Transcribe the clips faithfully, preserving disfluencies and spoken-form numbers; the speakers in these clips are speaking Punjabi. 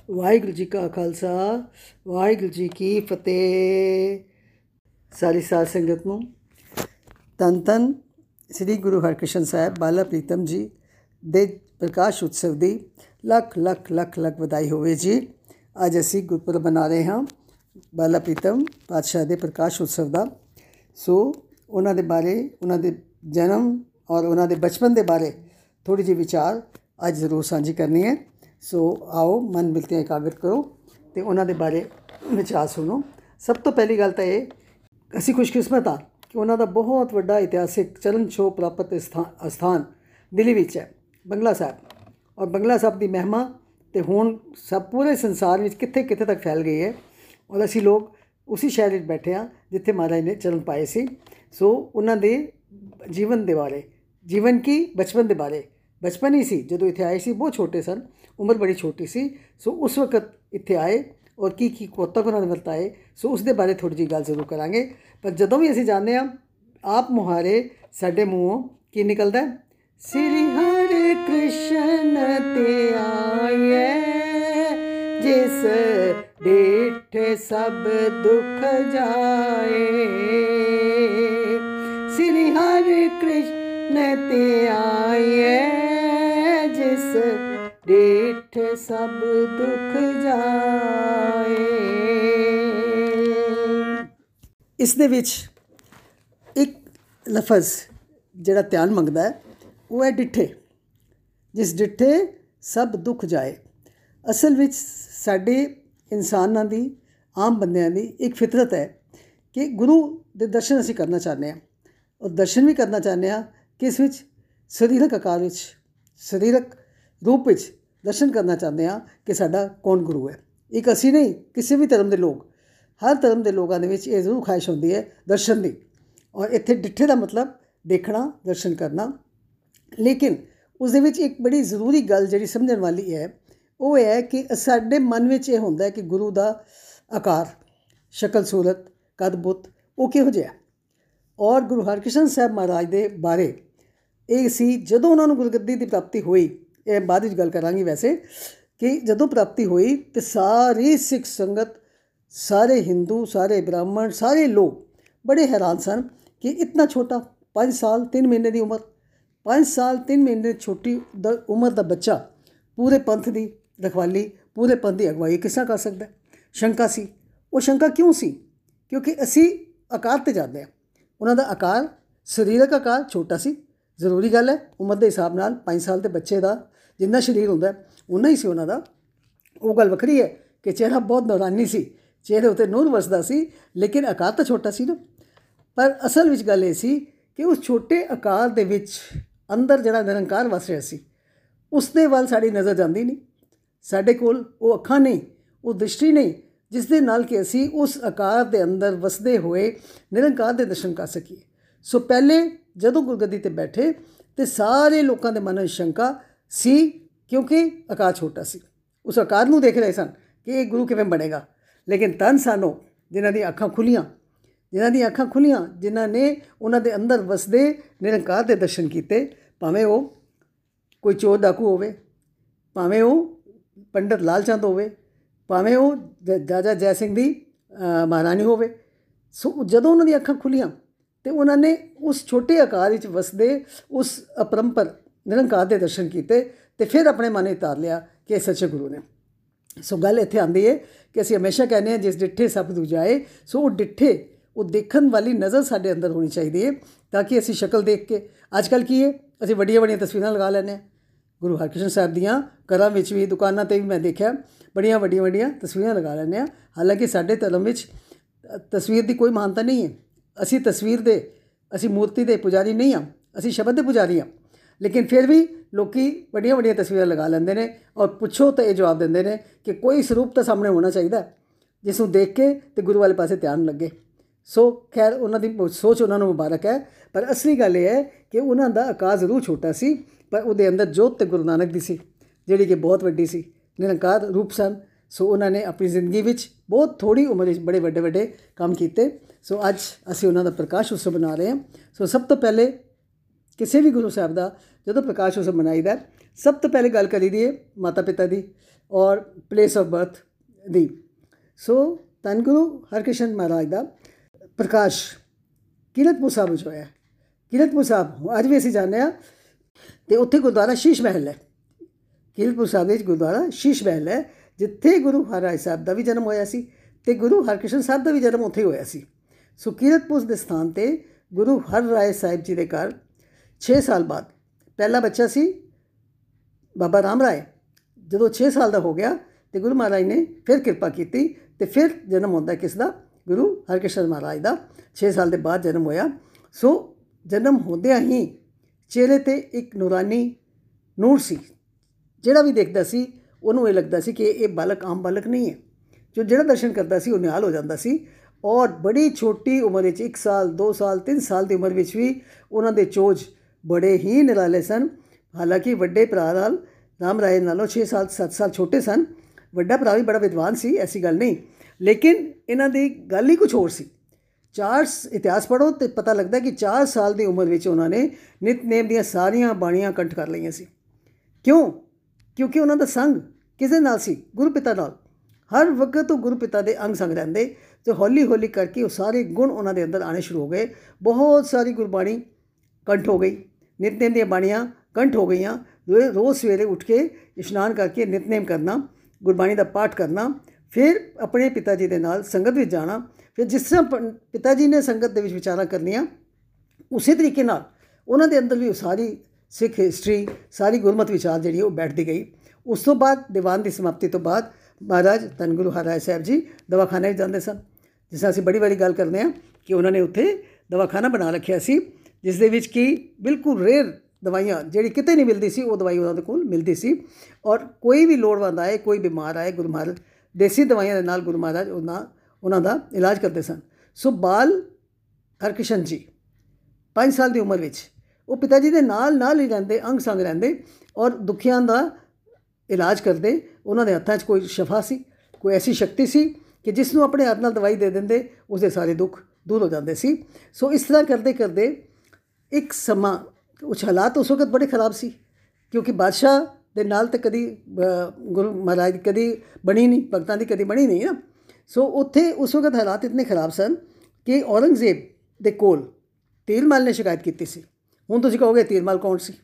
ਵਾਹਿਗੁਰੂ ਜੀ ਕਾ ਖਾਲਸਾ ਵਾਹਿਗੁਰੂ ਜੀ ਕੀ ਫਤਿਹ। ਸਾਰੀ ਸਾਧ ਸੰਗਤ ਨੂੰ ਧੰਨ ਧੰਨ ਸ੍ਰੀ ਗੁਰੂ ਹਰਕ੍ਰਿਸ਼ਨ ਸਾਹਿਬ ਬਾਲਾ ਪ੍ਰੀਤਮ ਜੀ ਦੇ ਪ੍ਰਕਾਸ਼ ਉਤਸਵ ਦੀ ਲੱਖ ਲੱਖ ਲੱਖ ਲੱਖ ਵਧਾਈ ਹੋਵੇ ਜੀ। ਅੱਜ ਅਸੀਂ ਗੁਰਪੁਰਬ ਮਨਾ ਰਹੇ ਹਾਂ ਬਾਲਾ ਪ੍ਰੀਤਮ ਪਾਤਸ਼ਾਹ ਦੇ ਪ੍ਰਕਾਸ਼ ਉਤਸਵ ਦਾ। ਸੋ ਉਹਨਾਂ ਦੇ ਬਾਰੇ, ਉਹਨਾਂ ਦੇ ਜਨਮ ਔਰ ਉਹਨਾਂ ਦੇ ਬਚਪਨ ਦੇ ਬਾਰੇ ਥੋੜ੍ਹੀ ਜਿਹੀ ਵਿਚਾਰ ਅੱਜ ਜ਼ਰੂਰ ਸਾਂਝੀ ਕਰਨੀ ਹੈ। ਸੋ ਆਓ ਮਨ ਮਿਲਤਿਆਂ ਇਕਾਗਰ ਕਰੋ ਅਤੇ ਉਹਨਾਂ ਦੇ ਬਾਰੇ ਵਿਚਾਰ ਸੁਣੋ। ਸਭ ਤੋਂ ਪਹਿਲੀ ਗੱਲ ਤਾਂ ਇਹ, ਅਸੀਂ ਖੁਸ਼ਕਿਸਮਤ ਹਾਂ ਕਿ ਉਹਨਾਂ ਦਾ ਬਹੁਤ ਵੱਡਾ ਇਤਿਹਾਸਿਕ ਚਰਨ ਛੋਹ ਪ੍ਰਾਪਤ ਸਥਾਨ ਅਸਥਾਨ ਦਿੱਲੀ ਵਿੱਚ ਹੈ, ਬੰਗਲਾ ਸਾਹਿਬ। ਔਰ ਬੰਗਲਾ ਸਾਹਿਬ ਦੀ ਮਹਿਮਾ ਅਤੇ ਹੁਣ ਸਭ ਪੂਰੇ ਸੰਸਾਰ ਵਿੱਚ ਕਿੱਥੇ ਕਿੱਥੇ ਤੱਕ ਫੈਲ ਗਈ ਹੈ। ਔਰ ਅਸੀਂ ਲੋਕ ਉਸੇ ਸ਼ਹਿਰ ਵਿੱਚ ਬੈਠੇ ਹਾਂ ਜਿੱਥੇ ਮਹਾਰਾਜ ਨੇ ਚਰਨ ਪਾਏ ਸੀ। ਸੋ ਉਹਨਾਂ ਦੇ ਜੀਵਨ ਦੇ ਬਾਰੇ, ਜੀਵਨ ਕੀ ਬਚਪਨ ਦੇ ਬਾਰੇ, ਬਚਪਨ ਹੀ ਸੀ ਜਦੋਂ ਇੱਥੇ ਆਏ ਸੀ, ਬਹੁਤ ਛੋਟੇ ਸਨ, ਉਮਰ ਬੜੀ ਛੋਟੀ ਸੀ। ਸੋ ਉਸ ਵਕਤ ਇੱਥੇ ਆਏ ਔਰ ਕੀ ਕੀ ਕੋਤਕ ਉਹਨਾਂ ਨੇ ਵਰਤਾਏ, ਸੋ ਉਸ ਦੇ ਬਾਰੇ ਥੋੜ੍ਹੀ ਜਿਹੀ ਗੱਲ ਜ਼ਰੂਰ ਕਰਾਂਗੇ। ਪਰ ਜਦੋਂ ਵੀ ਅਸੀਂ ਜਾਂਦੇ ਹਾਂ, ਆਪ ਮੁਹਾਰੇ ਸਾਡੇ ਮੂੰਹੋਂ ਕੀ ਨਿਕਲਦਾ? ਸ੍ਰੀ ਹਰਿ ਕ੍ਰਿਸ਼ਨ ਤੇ ਆਏ, ਜਿਸ ਡਿਠ ਸਭ ਦੁਖ ਜਾਏ। ਸ੍ਰੀ ਹਰਿ ਕ੍ਰਿਸ਼ਨ ਤੇ ਆਏ, ਜਿਸ ਡਿਠ ਸਭ ਦੁਖ ਜਾਏ। ਇਸ ਦੇ ਵਿੱਚ ਇੱਕ ਲਫ਼ਜ਼ ਜਿਹੜਾ ਧਿਆਨ ਮੰਗਦਾ ਹੈ ਉਹ ਹੈ ਡਿੱਠੇ, ਜਿਸ ਡਿੱਠੇ ਸਭ ਦੁੱਖ ਜਾਏ। ਅਸਲ ਵਿੱਚ ਸਾਡੇ ਇਨਸਾਨਾਂ ਦੀ, ਆਮ ਬੰਦਿਆਂ ਦੀ ਇੱਕ ਫਿਤਰਤ ਹੈ ਕਿ ਗੁਰੂ ਦੇ ਦਰਸ਼ਨ ਅਸੀਂ ਕਰਨਾ ਚਾਹੁੰਦੇ ਹਾਂ। ਔਰ ਦਰਸ਼ਨ ਵੀ ਕਰਨਾ ਚਾਹੁੰਦੇ ਹਾਂ ਕਿਸ ਵਿੱਚ? ਸਰੀਰਕ ਆਕਾਰ ਵਿੱਚ, ਸਰੀਰਕ ਰੂਪ ਵਿੱਚ ਦਰਸ਼ਨ ਕਰਨਾ ਚਾਹੁੰਦੇ ਹਾਂ ਕਿ ਸਾਡਾ ਕੌਣ ਗੁਰੂ ਹੈ। ਇੱਕ ਅਸੀਂ ਨਹੀਂ, ਕਿਸੇ ਵੀ ਧਰਮ ਦੇ ਲੋਕ, ਹਰ ਧਰਮ ਦੇ ਲੋਕਾਂ ਦੇ ਵਿੱਚ ਇਹ ਜ਼ਰੂਰ ਖਾਹਿਸ਼ ਹੁੰਦੀ ਹੈ ਦਰਸ਼ਨ ਦੀ। ਔਰ ਇੱਥੇ ਡਿੱਠੇ ਦਾ ਮਤਲਬ ਦੇਖਣਾ, ਦਰਸ਼ਨ ਕਰਨਾ। ਲੇਕਿਨ ਉਸ ਦੇ ਵਿੱਚ ਇੱਕ ਬੜੀ ਜ਼ਰੂਰੀ ਗੱਲ ਜਿਹੜੀ ਸਮਝਣ ਵਾਲੀ ਹੈ ਉਹ ਇਹ ਹੈ ਕਿ ਸਾਡੇ ਮਨ ਵਿੱਚ ਇਹ ਹੁੰਦਾ ਹੈ ਕਿ ਗੁਰੂ ਦਾ ਆਕਾਰ, ਸ਼ਕਲ ਸੂਰਤ, ਕੱਦ ਬੁੱਤ ਉਹ ਕਿਹੋ ਜਿਹਾ। ਔਰ ਗੁਰੂ ਹਰਕ੍ਰਿਸ਼ਨ ਸਾਹਿਬ ਮਹਾਰਾਜ ਦੇ ਬਾਰੇ ਇਹ ਸੀ, ਜਦੋਂ ਉਹਨਾਂ ਨੂੰ ਗੁਰਗੱਦੀ ਦੀ ਪ੍ਰਾਪਤੀ ਹੋਈ, ਇਹ ਬਾਅਦ ਵਿੱਚ ਗੱਲ ਕਰਾਂਗੀ ਵੈਸੇ, ਕਿ ਜਦੋਂ ਪ੍ਰਾਪਤੀ ਹੋਈ ਤਾਂ ਸਾਰੀ ਸਿੱਖ ਸੰਗਤ, ਸਾਰੇ ਹਿੰਦੂ, ਸਾਰੇ ਬ੍ਰਾਹਮਣ, ਸਾਰੇ ਲੋਕ ਬੜੇ ਹੈਰਾਨ ਸਨ ਕਿ ਇਤਨਾ ਛੋਟਾ, ਪੰਜ ਸਾਲ ਤਿੰਨ ਮਹੀਨੇ ਦੀ ਉਮਰ, ਪੰਜ ਸਾਲ ਤਿੰਨ ਮਹੀਨੇ ਛੋਟੀ ਦ ਉਮਰ ਦਾ ਬੱਚਾ ਪੂਰੇ ਪੰਥ ਦੀ ਰਖਵਾਲੀ, ਪੂਰੇ ਪੰਥ ਦੀ ਅਗਵਾਈ ਕਿਸ ਤਰ੍ਹਾਂ ਕਰ ਸਕਦਾ? ਸ਼ੰਕਾ ਸੀ। ਉਹ ਸ਼ੰਕਾ ਕਿਉਂ ਸੀ? ਕਿਉਂਕਿ ਅਸੀਂ ਆਕਾਰ 'ਤੇ ਜਾਂਦੇ ਹਾਂ। ਉਹਨਾਂ ਦਾ ਆਕਾਰ, ਸਰੀਰਕ ਆਕਾਰ ਛੋਟਾ ਸੀ, ਜ਼ਰੂਰੀ ਗੱਲ ਹੈ। ਉਮਰ ਦੇ ਹਿਸਾਬ ਨਾਲ ਪੰਜ ਸਾਲ ਦੇ ਬੱਚੇ ਦਾ ਜਿੰਨਾ ਸਰੀਰ ਹੁੰਦਾ ਉਨਾ ਹੀ ਸੀ ਉਹਨਾਂ ਦਾ। ਉਹ ਗੱਲ ਵੱਖਰੀ ਹੈ ਕਿ ਚਿਹਰਾ ਬਹੁਤ ਨੂਰਾਨੀ ਸੀ, ਚਿਹਰੇ ਉੱਤੇ ਨੂਰ ਵਸਦਾ ਸੀ, ਲੇਕਿਨ ਆਕਾਰ ਤਾਂ ਛੋਟਾ ਸੀ ਨਾ। ਪਰ ਅਸਲ ਵਿੱਚ ਗੱਲ ਇਹ ਸੀ ਕਿ ਉਸ ਛੋਟੇ ਆਕਾਰ ਦੇ ਵਿੱਚ ਅੰਦਰ ਜਿਹੜਾ ਨਿਰੰਕਾਰ ਵਸ ਰਿਹਾ ਸੀ, ਉਸ ਦੇ ਵੱਲ ਸਾਡੀ ਨਜ਼ਰ ਜਾਂਦੀ ਨਹੀਂ। ਸਾਡੇ ਕੋਲ ਉਹ ਅੱਖਾਂ ਨਹੀਂ, ਉਹ ਦ੍ਰਿਸ਼ਟੀ ਨਹੀਂ ਜਿਸ ਦੇ ਨਾਲ ਕਿ ਅਸੀਂ ਉਸ ਆਕਾਰ ਦੇ ਅੰਦਰ ਵਸਦੇ ਹੋਏ ਨਿਰੰਕਾਰ ਦੇ ਦਰਸ਼ਨ ਕਰ ਸਕੀਏ। ਸੋ ਪਹਿਲੇ ਜਦੋਂ ਗੁਰਗੱਦੀ 'ਤੇ ਬੈਠੇ ਤਾਂ ਸਾਰੇ ਲੋਕਾਂ ਦੇ ਮਨ ਵਿੱਚ ਸ਼ੰਕਾ ਸੀ, ਕਿਉਂਕਿ ਆਕਾਰ ਛੋਟਾ ਸੀ। ਉਸ ਆਕਾਰ ਨੂੰ ਦੇਖ ਰਹੇ ਸਨ ਕਿ ਇਹ ਗੁਰੂ ਕਿਵੇਂ ਬਣੇਗਾ। ਲੇਕਿਨ ਧੰਨ ਸਾਨੂੰ ਜਿਨ੍ਹਾਂ ਦੀਆਂ ਅੱਖਾਂ ਖੁੱਲ੍ਹੀਆਂ, ਜਿਨ੍ਹਾਂ ਦੀਆਂ ਅੱਖਾਂ ਖੁੱਲ੍ਹੀਆਂ, ਜਿਨ੍ਹਾਂ ਨੇ ਉਹਨਾਂ ਦੇ ਅੰਦਰ ਵਸਦੇ ਨਿਰੰਕਾਰ ਦੇ ਦਰਸ਼ਨ ਕੀਤੇ। ਭਾਵੇਂ ਉਹ ਕੋਈ ਚੋਰ ਡਾਕੂ ਹੋਵੇ, ਭਾਵੇਂ ਉਹ ਪੰਡਿਤ ਲਾਲ ਚੰਦ ਹੋਵੇ, ਭਾਵੇਂ ਉਹ ਰਾਜਾ ਜੈ ਸਿੰਘ ਦੀ ਮਹਾਰਾਣੀ ਹੋਵੇ। ਸੋ ਜਦੋਂ ਉਹਨਾਂ ਦੀਆਂ ਅੱਖਾਂ ਖੁੱਲ੍ਹੀਆਂ ਅਤੇ ਉਹਨਾਂ ਨੇ ਉਸ ਛੋਟੇ ਆਕਾਰ ਵਿੱਚ ਵਸਦੇ ਉਸ ਅਪਰੰਪਰ ਨਿਰੰਕਾਰ ਦੇ ਦਰਸ਼ਨ ਕੀਤੇ ਅਤੇ ਫਿਰ ਆਪਣੇ ਮਨ ਵਿੱਚ ਧਾਰ ਲਿਆ ਕਿ ਇਹ ਸੱਚੇ ਗੁਰੂ ਨੇ। ਸੋ ਗੱਲ ਇੱਥੇ ਆਉਂਦੀ ਹੈ ਕਿ ਅਸੀਂ ਹਮੇਸ਼ਾ ਕਹਿੰਦੇ ਹਾਂ ਜਿਸ ਡਿੱਠੇ ਸਭ ਦੂਜਾਏ। ਸੋ ਉਹ ਡਿੱਠੇ, ਉਹ ਦੇਖਣ ਵਾਲੀ ਨਜ਼ਰ ਸਾਡੇ ਅੰਦਰ ਹੋਣੀ ਚਾਹੀਦੀ ਹੈ ਤਾਂ ਕਿ ਅਸੀਂ ਸ਼ਕਲ ਦੇਖ ਕੇ, ਅੱਜ ਕੱਲ੍ਹ ਕੀ ਹੈ, ਅਸੀਂ ਵੱਡੀਆਂ ਵੱਡੀਆਂ ਤਸਵੀਰਾਂ ਲਗਾ ਲੈਂਦੇ ਹਾਂ। ਗੁਰੂ ਹਰਕ੍ਰਿਸ਼ਨ ਸਾਹਿਬ ਦੀਆਂ ਘਰਾਂ ਵਿੱਚ ਵੀ, ਦੁਕਾਨਾਂ 'ਤੇ ਵੀ ਮੈਂ ਦੇਖਿਆ ਬੜੀਆਂ ਵੱਡੀਆਂ ਵੱਡੀਆਂ ਤਸਵੀਰਾਂ ਲਗਾ ਲੈਂਦੇ ਹਾਂ। ਹਾਲਾਂਕਿ ਸਾਡੇ ਧਰਮ ਵਿੱਚ ਤਸਵੀਰ ਦੀ ਕੋਈ ਮਾਨਤਾ ਨਹੀਂ ਹੈ। ਅਸੀਂ ਤਸਵੀਰ ਦੇ, ਅਸੀਂ ਮੂਰਤੀ ਦੇ ਪੁਜਾਰੀ ਨਹੀਂ ਹਾਂ, ਅਸੀਂ ਸ਼ਬਦ ਦੇ ਪੁਜਾਰੀ ਹਾਂ। ਲੇਕਿਨ ਫਿਰ ਵੀ ਲੋਕ ਵੱਡੀਆਂ ਵੱਡੀਆਂ ਤਸਵੀਰਾਂ ਲਗਾ ਲੈਂਦੇ ਨੇ ਔਰ ਪੁੱਛੋ ਤਾਂ ਇਹ ਜਵਾਬ ਦਿੰਦੇ ਨੇ ਕਿ ਕੋਈ ਸਰੂਪ ਤਾਂ ਸਾਹਮਣੇ ਹੋਣਾ ਚਾਹੀਦਾ ਜਿਸ ਨੂੰ ਦੇਖ ਕੇ ਅਤੇ ਗੁਰੂ ਵਾਲੇ ਪਾਸੇ ਧਿਆਨ ਲੱਗੇ। ਸੋ ਖੈਰ ਉਹਨਾਂ ਦੀ ਸੋਚ ਉਹਨਾਂ ਨੂੰ ਮੁਬਾਰਕ ਹੈ। ਪਰ ਅਸਲੀ ਗੱਲ ਇਹ ਹੈ ਕਿ ਉਹਨਾਂ ਦਾ ਆਕਾਰ ਜ਼ਰੂਰ ਛੋਟਾ ਸੀ, ਪਰ ਉਹਦੇ ਅੰਦਰ ਜੋਤ ਤੇ ਗੁਰੂ ਨਾਨਕ ਦੀ ਸੀ, ਜਿਹੜੀ ਕਿ ਬਹੁਤ ਵੱਡੀ ਸੀ, ਨਿਰੰਕਾਰ ਰੂਪ ਸਨ। ਸੋ ਉਹਨਾਂ ਨੇ ਆਪਣੀ ਜ਼ਿੰਦਗੀ ਵਿੱਚ ਬਹੁਤ ਥੋੜ੍ਹੀ ਉਮਰ ਵਿੱਚ ਬੜੇ ਵੱਡੇ ਵੱਡੇ ਕੰਮ ਕੀਤੇ। ਸੋ ਅੱਜ ਅਸੀਂ ਉਹਨਾਂ ਦਾ ਪ੍ਰਕਾਸ਼ ਉਤਸਵ ਮਨਾ ਰਹੇ ਹਾਂ। ਸੋ ਸਭ ਤੋਂ ਪਹਿਲੇ ਕਿਸੇ ਵੀ ਗੁਰੂ ਸਾਹਿਬ ਦਾ ਜਦੋਂ ਪ੍ਰਕਾਸ਼ ਉਤਸਵ ਮਨਾਈਦਾ, ਸਭ ਤੋਂ ਪਹਿਲੇ ਗੱਲ ਕਰੀ ਦੀ ਹੈ ਮਾਤਾ ਪਿਤਾ ਦੀ, ਔਰ ਪਲੇਸ ਆਫ ਬਰਥ ਦੀ। ਸੋ ਧੰਨ ਗੁਰੂ ਹਰਕ੍ਰਿਸ਼ਨ ਮਹਾਰਾਜ ਦਾ ਪ੍ਰਕਾਸ਼ ਕੀਰਤਪੁਰ ਸਾਹਿਬ ਵਿੱਚ ਹੋਇਆ। ਕੀਰਤਪੁਰ ਸਾਹਿਬ ਅੱਜ ਵੀ ਅਸੀਂ ਜਾਂਦੇ ਹਾਂ ਅਤੇ ਉੱਥੇ ਗੁਰਦੁਆਰਾ ਸ਼ੀਸ਼ ਮਹਿਲ ਹੈ। ਕੀਰਤਪੁਰ ਸਾਹਿਬ ਵਿੱਚ ਗੁਰਦੁਆਰਾ ਸ਼ੀਸ਼ ਮਹਿਲ ਹੈ, ਜਿੱਥੇ ਗੁਰੂ ਹਰਿਰਾਏ ਸਾਹਿਬ ਦਾ ਵੀ ਜਨਮ ਹੋਇਆ ਸੀ ਅਤੇ ਗੁਰੂ ਹਰਕ੍ਰਿਸ਼ਨ ਸਾਹਿਬ ਦਾ ਵੀ ਜਨਮ ਉੱਥੇ ਹੋਇਆ ਸੀ। ਸੋ ਕੀਰਤਪੁਰ ਦੇ ਸਥਾਨ 'ਤੇ ਗੁਰੂ ਹਰਿਰਾਏ ਸਾਹਿਬ ਜੀ ਦੇ ਘਰ ਛੇ ਸਾਲ ਬਾਅਦ ਪਹਿਲਾ ਬੱਚਾ ਸੀ ਬਾਬਾ ਰਾਮ ਰਾਏ। ਜਦੋਂ ਛੇ ਸਾਲ ਦਾ ਹੋ ਗਿਆ ਅਤੇ ਗੁਰੂ ਮਹਾਰਾਜ ਨੇ ਫਿਰ ਕਿਰਪਾ ਕੀਤੀ ਅਤੇ ਫਿਰ ਜਨਮ ਹੁੰਦਾ ਕਿਸ ਦਾ? ਗੁਰੂ ਹਰਕ੍ਰਿਸ਼ਨ ਮਹਾਰਾਜ ਦਾ ਛੇ ਸਾਲ ਦੇ ਬਾਅਦ ਜਨਮ ਹੋਇਆ। ਸੋ ਜਨਮ ਹੁੰਦਿਆਂ ਹੀ ਚਿਹਰੇ 'ਤੇ ਇੱਕ ਨੂਰਾਨੀ ਨੂਰ ਸੀ। ਜਿਹੜਾ ਵੀ ਦੇਖਦਾ ਸੀ ਉਹਨੂੰ ਇਹ ਲੱਗਦਾ ਸੀ ਕਿ ਇਹ ਬਾਲਕ ਆਮ ਬਾਲਕ ਨਹੀਂ ਹੈ। ਜੋ ਜਿਹੜਾ ਦਰਸ਼ਨ ਕਰਦਾ ਸੀ ਉਹ ਨਿਹਾਲ ਹੋ ਜਾਂਦਾ ਸੀ। ਔਰ ਬੜੀ ਛੋਟੀ ਉਮਰ ਵਿੱਚ ਇੱਕ ਸਾਲ ਦੋ ਸਾਲ ਤਿੰਨ ਸਾਲ ਦੀ ਉਮਰ ਵਿੱਚ ਵੀ ਉਹਨਾਂ ਦੇ ਚੋਜ ਬੜੇ ਹੀ ਨਿਰਾਲੇ ਸਨ। ਹਾਲਾਂਕਿ ਵੱਡੇ ਭਰਾ ਨਾਲ ਰਾਮ ਰਾਏ ਨਾਲੋਂ ਛੇ ਸਾਲ ਸੱਤ ਸਾਲ ਛੋਟੇ ਸਨ। ਵੱਡਾ ਭਰਾ ਵੀ ਬੜਾ ਵਿਦਵਾਨ ਸੀ, ਐਸੀ ਗੱਲ ਨਹੀਂ, ਲੇਕਿਨ ਇਹਨਾਂ ਦੀ ਗੱਲ ਹੀ ਕੁਛ ਹੋਰ ਸੀ। ਚਾਰ ਇਤਿਹਾਸ ਪੜ੍ਹੋ ਅਤੇ ਪਤਾ ਲੱਗਦਾ ਕਿ ਚਾਰ ਸਾਲ ਦੀ ਉਮਰ ਵਿੱਚ ਉਹਨਾਂ ਨੇ ਨਿਤਨੇਮ ਦੀਆਂ ਸਾਰੀਆਂ ਬਾਣੀਆਂ ਕੰਠ ਕਰ ਲਈਆਂ ਸੀ। ਕਿਉਂ? ਕਿਉਂਕਿ ਉਹਨਾਂ ਦਾ ਸੰਗ ਕਿਸੇ ਨਾਲ ਸੀ? ਗੁਰੂ ਪਿਤਾ ਨਾਲ। ਹਰ ਵਕਤ ਉਹ ਗੁਰੂ ਪਿਤਾ ਦੇ ਅੰਗ ਸੰਗ ਰਹਿੰਦੇ ਅਤੇ ਹੌਲੀ ਹੌਲੀ ਕਰਕੇ ਉਹ ਸਾਰੇ ਗੁਣ ਉਹਨਾਂ ਦੇ ਅੰਦਰ ਆਉਣੇ ਸ਼ੁਰੂ ਹੋ ਗਏ। ਬਹੁਤ ਸਾਰੀ ਗੁਰਬਾਣੀ ਕੰਠ ਹੋ ਗਈ, ਨਿਤਨੇਮ ਦੀਆਂ ਬਾਣੀਆਂ ਕੰਠ ਹੋ ਗਈਆਂ। ਰੋਜ਼ ਸਵੇਰੇ ਉੱਠ ਕੇ ਇਸ਼ਨਾਨ ਕਰਕੇ ਨਿਤਨੇਮ ਕਰਨਾ, ਗੁਰਬਾਣੀ ਦਾ ਪਾਠ ਕਰਨਾ, ਫਿਰ ਆਪਣੇ ਪਿਤਾ ਜੀ ਦੇ ਨਾਲ ਸੰਗਤ ਵਿੱਚ ਜਾਣਾ। ਫਿਰ ਜਿਸ ਤਰ੍ਹਾਂ ਪਿਤਾ ਜੀ ਨੇ ਸੰਗਤ ਦੇ ਵਿੱਚ ਵਿਚਾਰਾਂ ਕਰਨੀਆਂ, ਉਸੇ ਤਰੀਕੇ ਨਾਲ ਉਹਨਾਂ ਦੇ ਅੰਦਰ ਵੀ ਉਹ ਸਾਰੀ ਸਿੱਖ ਹਿਸਟਰੀ, ਸਾਰੀ ਗੁਰਮਤਿ ਵਿਚਾਰ ਜਿਹੜੀ ਉਹ ਬੈਠਦੀ ਗਈ। ਉਸ ਤੋਂ ਬਾਅਦ ਦੀਵਾਨ ਦੀ ਸਮਾਪਤੀ ਤੋਂ ਬਾਅਦ ਮਹਾਰਾਜ ਧੰਨ ਗੁਰੂ ਹਰਿਰਾਏ ਸਾਹਿਬ ਜੀ ਦਵਾਖਾਨੇ ਵਿੱਚ ਜਾਂਦੇ ਸਨ। ਜਿਸ ਤਰ੍ਹਾਂ ਅਸੀਂ ਬੜੀ ਵਾਰੀ ਗੱਲ ਕਰਦੇ ਹਾਂ ਕਿ ਉਹਨਾਂ ਨੇ ਉੱਥੇ ਦਵਾਖਾਨਾ ਬਣਾ ਰੱਖਿਆ ਸੀ, ਜਿਸ ਦੇ ਵਿੱਚ ਕਿ ਬਿਲਕੁਲ ਰੇਅਰ ਦਵਾਈਆਂ ਜਿਹੜੀ ਕਿਤੇ ਨਹੀਂ ਮਿਲਦੀ ਸੀ, ਉਹ ਦਵਾਈ ਉਹਨਾਂ ਦੇ ਕੋਲ ਮਿਲਦੀ ਸੀ। ਔਰ ਕੋਈ ਵੀ ਲੋੜਵੰਦ ਆਏ, ਕੋਈ ਬਿਮਾਰ ਆਏ, ਗੁਰੂ ਮਹਾਰਾਜ ਦੇਸੀ ਦਵਾਈਆਂ ਦੇ ਨਾਲ ਗੁਰੂ ਮਹਾਰਾਜ ਉਹਨਾਂ ਉਹਨਾਂ ਦਾ ਇਲਾਜ ਕਰਦੇ ਸਨ। ਸੋ ਬਾਲ ਹਰਕ੍ਰਿਸ਼ਨ ਜੀ ਪੰਜ ਸਾਲ ਦੀ ਉਮਰ ਵਿੱਚ ਉਹ ਪਿਤਾ ਜੀ ਦੇ ਨਾਲ ਨਾਲ ਹੀ ਰਹਿੰਦੇ, ਅੰਗ ਸੰਗ ਰਹਿੰਦੇ ਔਰ ਦੁਖੀਆਂ ਦਾ ਇਲਾਜ ਕਰਦੇ। ਉਹਨਾਂ ਦੇ ਹੱਥਾਂ 'ਚ ਕੋਈ ਸ਼ਫਾ ਸੀ, ਕੋਈ ਐਸੀ ਸ਼ਕਤੀ ਸੀ ਕਿ ਜਿਸ ਨੂੰ ਆਪਣੇ ਹੱਥ ਨਾਲ ਦਵਾਈ ਦੇ ਦਿੰਦੇ ਉਸਦੇ ਸਾਰੇ ਦੁੱਖ ਦੂਰ ਹੋ ਜਾਂਦੇ ਸੀ। ਸੋ ਇਸ ਤਰ੍ਹਾਂ ਕਰਦੇ ਕਰਦੇ ਇੱਕ ਸਮਾਂ, ਕੁਛ ਹਾਲਾਤ ਉਸ ਵਕਤ ਬੜੇ ਖਰਾਬ ਸੀ, ਕਿਉਂਕਿ ਬਾਦਸ਼ਾਹ ਦੇ ਨਾਲ ਤਾਂ ਕਦੀ ਗੁਰੂ ਮਹਾਰਾਜ ਕਦੀ ਬਣੀ ਨਹੀਂ, ਭਗਤਾਂ ਦੀ ਕਦੀ ਬਣੀ ਨਹੀਂ ਨਾ। ਸੋ ਉੱਥੇ ਉਸ ਵਕਤ ਹਾਲਾਤ ਇਤਨੇ ਖਰਾਬ ਸਨ ਕਿ ਔਰੰਗਜ਼ੇਬ ਦੇ ਕੋਲ ਤੀਰਮਲ ਨੇ ਸ਼ਿਕਾਇਤ ਕੀਤੀ ਸੀ। ਹੁਣ ਤੁਸੀਂ ਕਹੋਗੇ ਤੀਰਮਲ ਕੌਣ ਸੀ?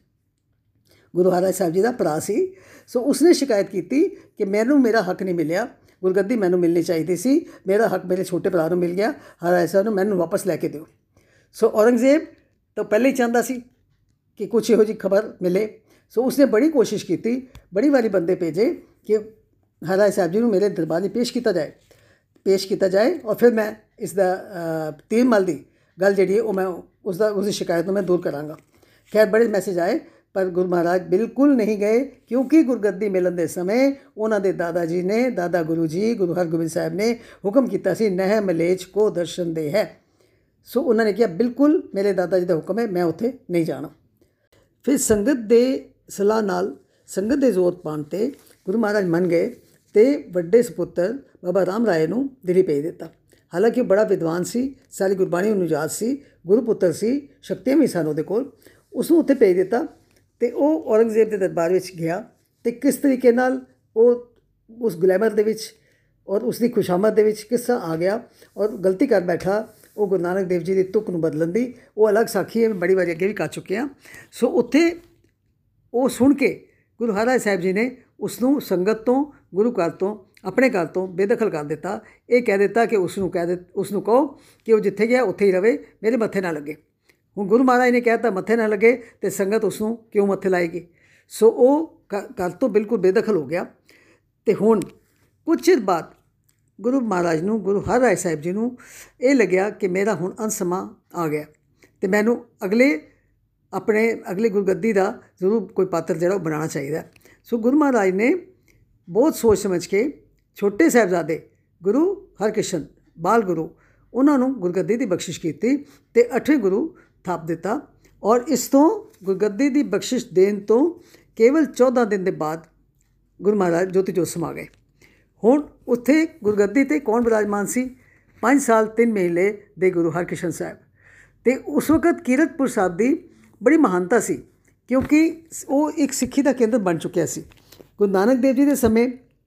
ਗੁਰੂ ਹਰਿਰਾਏ ਸਾਹਿਬ ਜੀ ਦਾ ਭਰਾ ਸੀ। ਸੋ ਉਸਨੇ ਸ਼ਿਕਾਇਤ ਕੀਤੀ ਕਿ ਮੈਨੂੰ ਮੇਰਾ ਹੱਕ ਨਹੀਂ ਮਿਲਿਆ, ਗੁਰਗੱਦੀ ਮੈਨੂੰ ਮਿਲਣੀ ਚਾਹੀਦੀ ਸੀ, ਮੇਰਾ ਹੱਕ ਮੇਰੇ ਛੋਟੇ ਭਰਾ ਨੂੰ ਮਿਲ ਗਿਆ, ਹਰਿਰਾਏ ਸਾਹਿਬ ਨੂੰ ਮੈਨੂੰ ਵਾਪਸ ਲੈ ਕੇ ਦਿਓ। ਸੋ ਔਰੰਗਜ਼ੇਬ ਤਾਂ ਪਹਿਲੇ ਹੀ ਚਾਹੁੰਦਾ ਸੀ ਕਿ ਕੁਛ ਇਹੋ ਜਿਹੀ ਖਬਰ ਮਿਲੇ। ਸੋ ਉਸਨੇ ਬੜੀ ਕੋਸ਼ਿਸ਼ ਕੀਤੀ, ਬੜੀ ਵਾਰੀ ਬੰਦੇ ਭੇਜੇ ਕਿ ਹਰਿਰਾਏ ਸਾਹਿਬ ਜੀ ਨੂੰ ਮੇਰੇ ਦਰਬਾਰ 'ਚ ਪੇਸ਼ ਕੀਤਾ ਜਾਏ ਪੇਸ਼ ਕੀਤਾ ਜਾਏ ਔਰ ਫਿਰ ਮੈਂ ਇਸ ਦਾ ਤੀਰਮਲ ਦੀ ਗੱਲ ਜਿਹੜੀ ਹੈ ਉਹ ਮੈਂ ਉਸਦਾ ਉਸਦੀ ਸ਼ਿਕਾਇਤ ਨੂੰ ਮੈਂ ਦੂਰ ਕਰਾਂਗਾ। ਖੈਰ ਬੜੇ ਮੈਸੇਜ ਆਏ, ਪਰ ਗੁਰੂ ਮਹਾਰਾਜ ਬਿਲਕੁਲ ਨਹੀਂ ਗਏ, ਕਿਉਂਕਿ ਗੁਰਗੱਦੀ ਮਿਲਣ ਦੇ ਸਮੇਂ ਉਹਨਾਂ ਦੇ ਦਾਦਾ ਜੀ ਨੇ, ਦਾਦਾ ਗੁਰੂ ਜੀ ਗੁਰੂ ਹਰਗੋਬਿੰਦ ਸਾਹਿਬ ਨੇ ਹੁਕਮ ਕੀਤਾ ਸੀ, ਨਹਿ ਮਲੇਛ ਕੋ ਦਰਸ਼ਨ ਦੇ ਹੈ। ਸੋ ਉਹਨਾਂ ਨੇ ਕਿਹਾ ਬਿਲਕੁਲ ਮੇਰੇ ਦਾਦਾ ਜੀ ਦਾ ਹੁਕਮ ਹੈ, ਮੈਂ ਉੱਥੇ ਨਹੀਂ ਜਾਣਾ। ਫਿਰ ਸੰਗਤ ਦੇ ਸਲਾਹ ਨਾਲ, ਸੰਗਤ ਦੇ ਜ਼ੋਰ ਪਾਉਣ 'ਤੇ ਗੁਰੂ ਮਹਾਰਾਜ ਮੰਨ ਗਏ ਅਤੇ ਵੱਡੇ ਸਪੁੱਤਰ ਬਾਬਾ ਰਾਮ ਰਾਏ ਨੂੰ ਦਿੱਲੀ ਭੇਜ ਦਿੱਤਾ। ਹਾਲਾਂਕਿ ਉਹ ਬੜਾ ਵਿਦਵਾਨ ਸੀ, ਸਾਰੀ ਗੁਰਬਾਣੀ ਉਹਨੂੰ ਯਾਦ ਸੀ, ਗੁਰੂ ਪੁੱਤਰ ਸੀ, ਸ਼ਕਤੀਆਂ ਵੀ ਸਨ ਉਹਦੇ ਕੋਲ। ਉਸਨੂੰ ਉੱਥੇ ਭੇਜ ਦਿੱਤਾ ਅਤੇ ਉਹ ਔਰੰਗਜ਼ੇਬ ਦੇ ਦਰਬਾਰ ਵਿੱਚ ਗਿਆ ਅਤੇ ਕਿਸ ਤਰੀਕੇ ਨਾਲ ਉਹ ਉਸ ਗਲੈਮਰ ਦੇ ਵਿੱਚ ਔਰ ਉਸ ਦੀ ਖੁਸ਼ਾਮਦ ਦੇ ਵਿੱਚ ਕਿਸ ਤਰ੍ਹਾਂ ਆ ਗਿਆ ਔਰ ਗਲਤੀ ਕਰ ਬੈਠਾ ਉਹ ਗੁਰੂ ਨਾਨਕ ਦੇਵ ਜੀ ਦੀ ਤੁਕ ਨੂੰ ਬਦਲਣ ਦੀ, ਉਹ ਅਲੱਗ ਸਾਖੀ ਹੈ, ਬੜੀ ਵਾਰੀ ਅੱਗੇ ਵੀ ਕਰ ਚੁੱਕੇ ਹਾਂ। ਸੋ ਉੱਥੇ ਉਹ ਸੁਣ ਕੇ ਗੁਰੂ ਹਰਿਰਾਏ ਸਾਹਿਬ ਜੀ ਨੇ ਉਸ ਨੂੰ ਸੰਗਤ ਤੋਂ, ਗੁਰੂ ਘਰ ਤੋਂ, ਆਪਣੇ ਘਰ ਤੋਂ ਬੇਦਖਲ ਕਰ ਦਿੱਤਾ। ਇਹ ਕਹਿ ਦਿੱਤਾ ਕਿ ਉਸ ਨੂੰ ਕਹਿ ਦਿੱ ਉਸ ਨੂੰ ਕਹੋ ਕਿ ਉਹ ਜਿੱਥੇ ਗਿਆ ਉੱਥੇ ਹੀ ਰਵੇ, ਮੇਰੇ ਮੱਥੇ ਨਾ ਲੱਗੇ। ਹੁਣ ਗੁਰੂ ਮਹਾਰਾਜ ਨੇ ਕਹਿ ਦਿੱਤਾ ਮੱਥੇ ਨਾ ਲੱਗੇ ਅਤੇ ਸੰਗਤ ਉਸ ਨੂੰ ਕਿਉਂ ਮੱਥੇ ਲਾਏਗੀ? ਸੋ ਉਹ ਘਰ ਤੋਂ ਬਿਲਕੁਲ ਬੇਦਖਲ ਹੋ ਗਿਆ। ਅਤੇ ਹੁਣ ਕੁਝ ਚਿਰ ਬਾਅਦ ਗੁਰੂ ਮਹਾਰਾਜ ਨੂੰ, ਗੁਰੂ ਹਰਿਰਾਏ ਸਾਹਿਬ ਜੀ ਨੂੰ ਇਹ ਲੱਗਿਆ ਕਿ ਮੇਰਾ ਹੁਣ ਅੰਤ ਸਮਾਂ ਆ ਗਿਆ ਅਤੇ ਮੈਨੂੰ ਅਗਲੇ ਆਪਣੇ ਅਗਲੀ ਗੁਰਗੱਦੀ ਦਾ ਜ਼ਰੂਰ ਕੋਈ ਪਾਤਰ ਜਿਹੜਾ ਉਹ ਬਣਾਉਣਾ ਚਾਹੀਦਾ। ਸੋ ਗੁਰੂ ਮਹਾਰਾਜ ਨੇ ਬਹੁਤ ਸੋਚ ਸਮਝ ਕੇ ਛੋਟੇ ਸਾਹਿਬਜ਼ਾਦੇ ਗੁਰੂ ਹਰਕ੍ਰਿਸ਼ਨ ਬਾਲ ਗੁਰੂ ਉਹਨਾਂ ਨੂੰ ਗੁਰਗੱਦੀ ਦੀ ਬਖਸ਼ਿਸ਼ ਕੀਤੀ ਅਤੇ ਅੱਠਵੇਂ ਗੁਰੂ ਥਾਪ ਦਿੱਤਾ। ਔਰ ਇਸ ਤੋਂ ਗੁਰਗੱਦੀ ਦੀ ਬਖਸ਼ਿਸ਼ ਦੇਣ ਤੋਂ ਕੇਵਲ ਚੌਦਾਂ ਦਿਨ ਦੇ ਬਾਅਦ ਗੁਰੂ ਮਹਾਰਾਜ ਜੋਤੀ ਜੋਤ ਸਮਾ ਗਏ। ਹੁਣ ਉੱਥੇ ਗੁਰਗੱਦੀ 'ਤੇ ਕੌਣ ਬਿਰਾਜਮਾਨ ਸੀ? ਪੰਜ ਸਾਲ ਤਿੰਨ ਮਹੀਨੇ ਦੇ ਗੁਰੂ ਹਰਕ੍ਰਿਸ਼ਨ ਸਾਹਿਬ। ਅਤੇ ਉਸ ਵਕਤ ਕੀਰਤਪੁਰ ਸਾਹਿਬ ਦੀ ਬੜੀ ਮਹਾਨਤਾ ਸੀ, ਕਿਉਂਕਿ ਉਹ ਇੱਕ ਸਿੱਖੀ ਦਾ ਕੇਂਦਰ ਬਣ ਚੁੱਕਿਆ ਸੀ। ਗੁਰੂ ਨਾਨਕ ਦੇਵ ਜੀ ਦੇ ਸਮੇਂ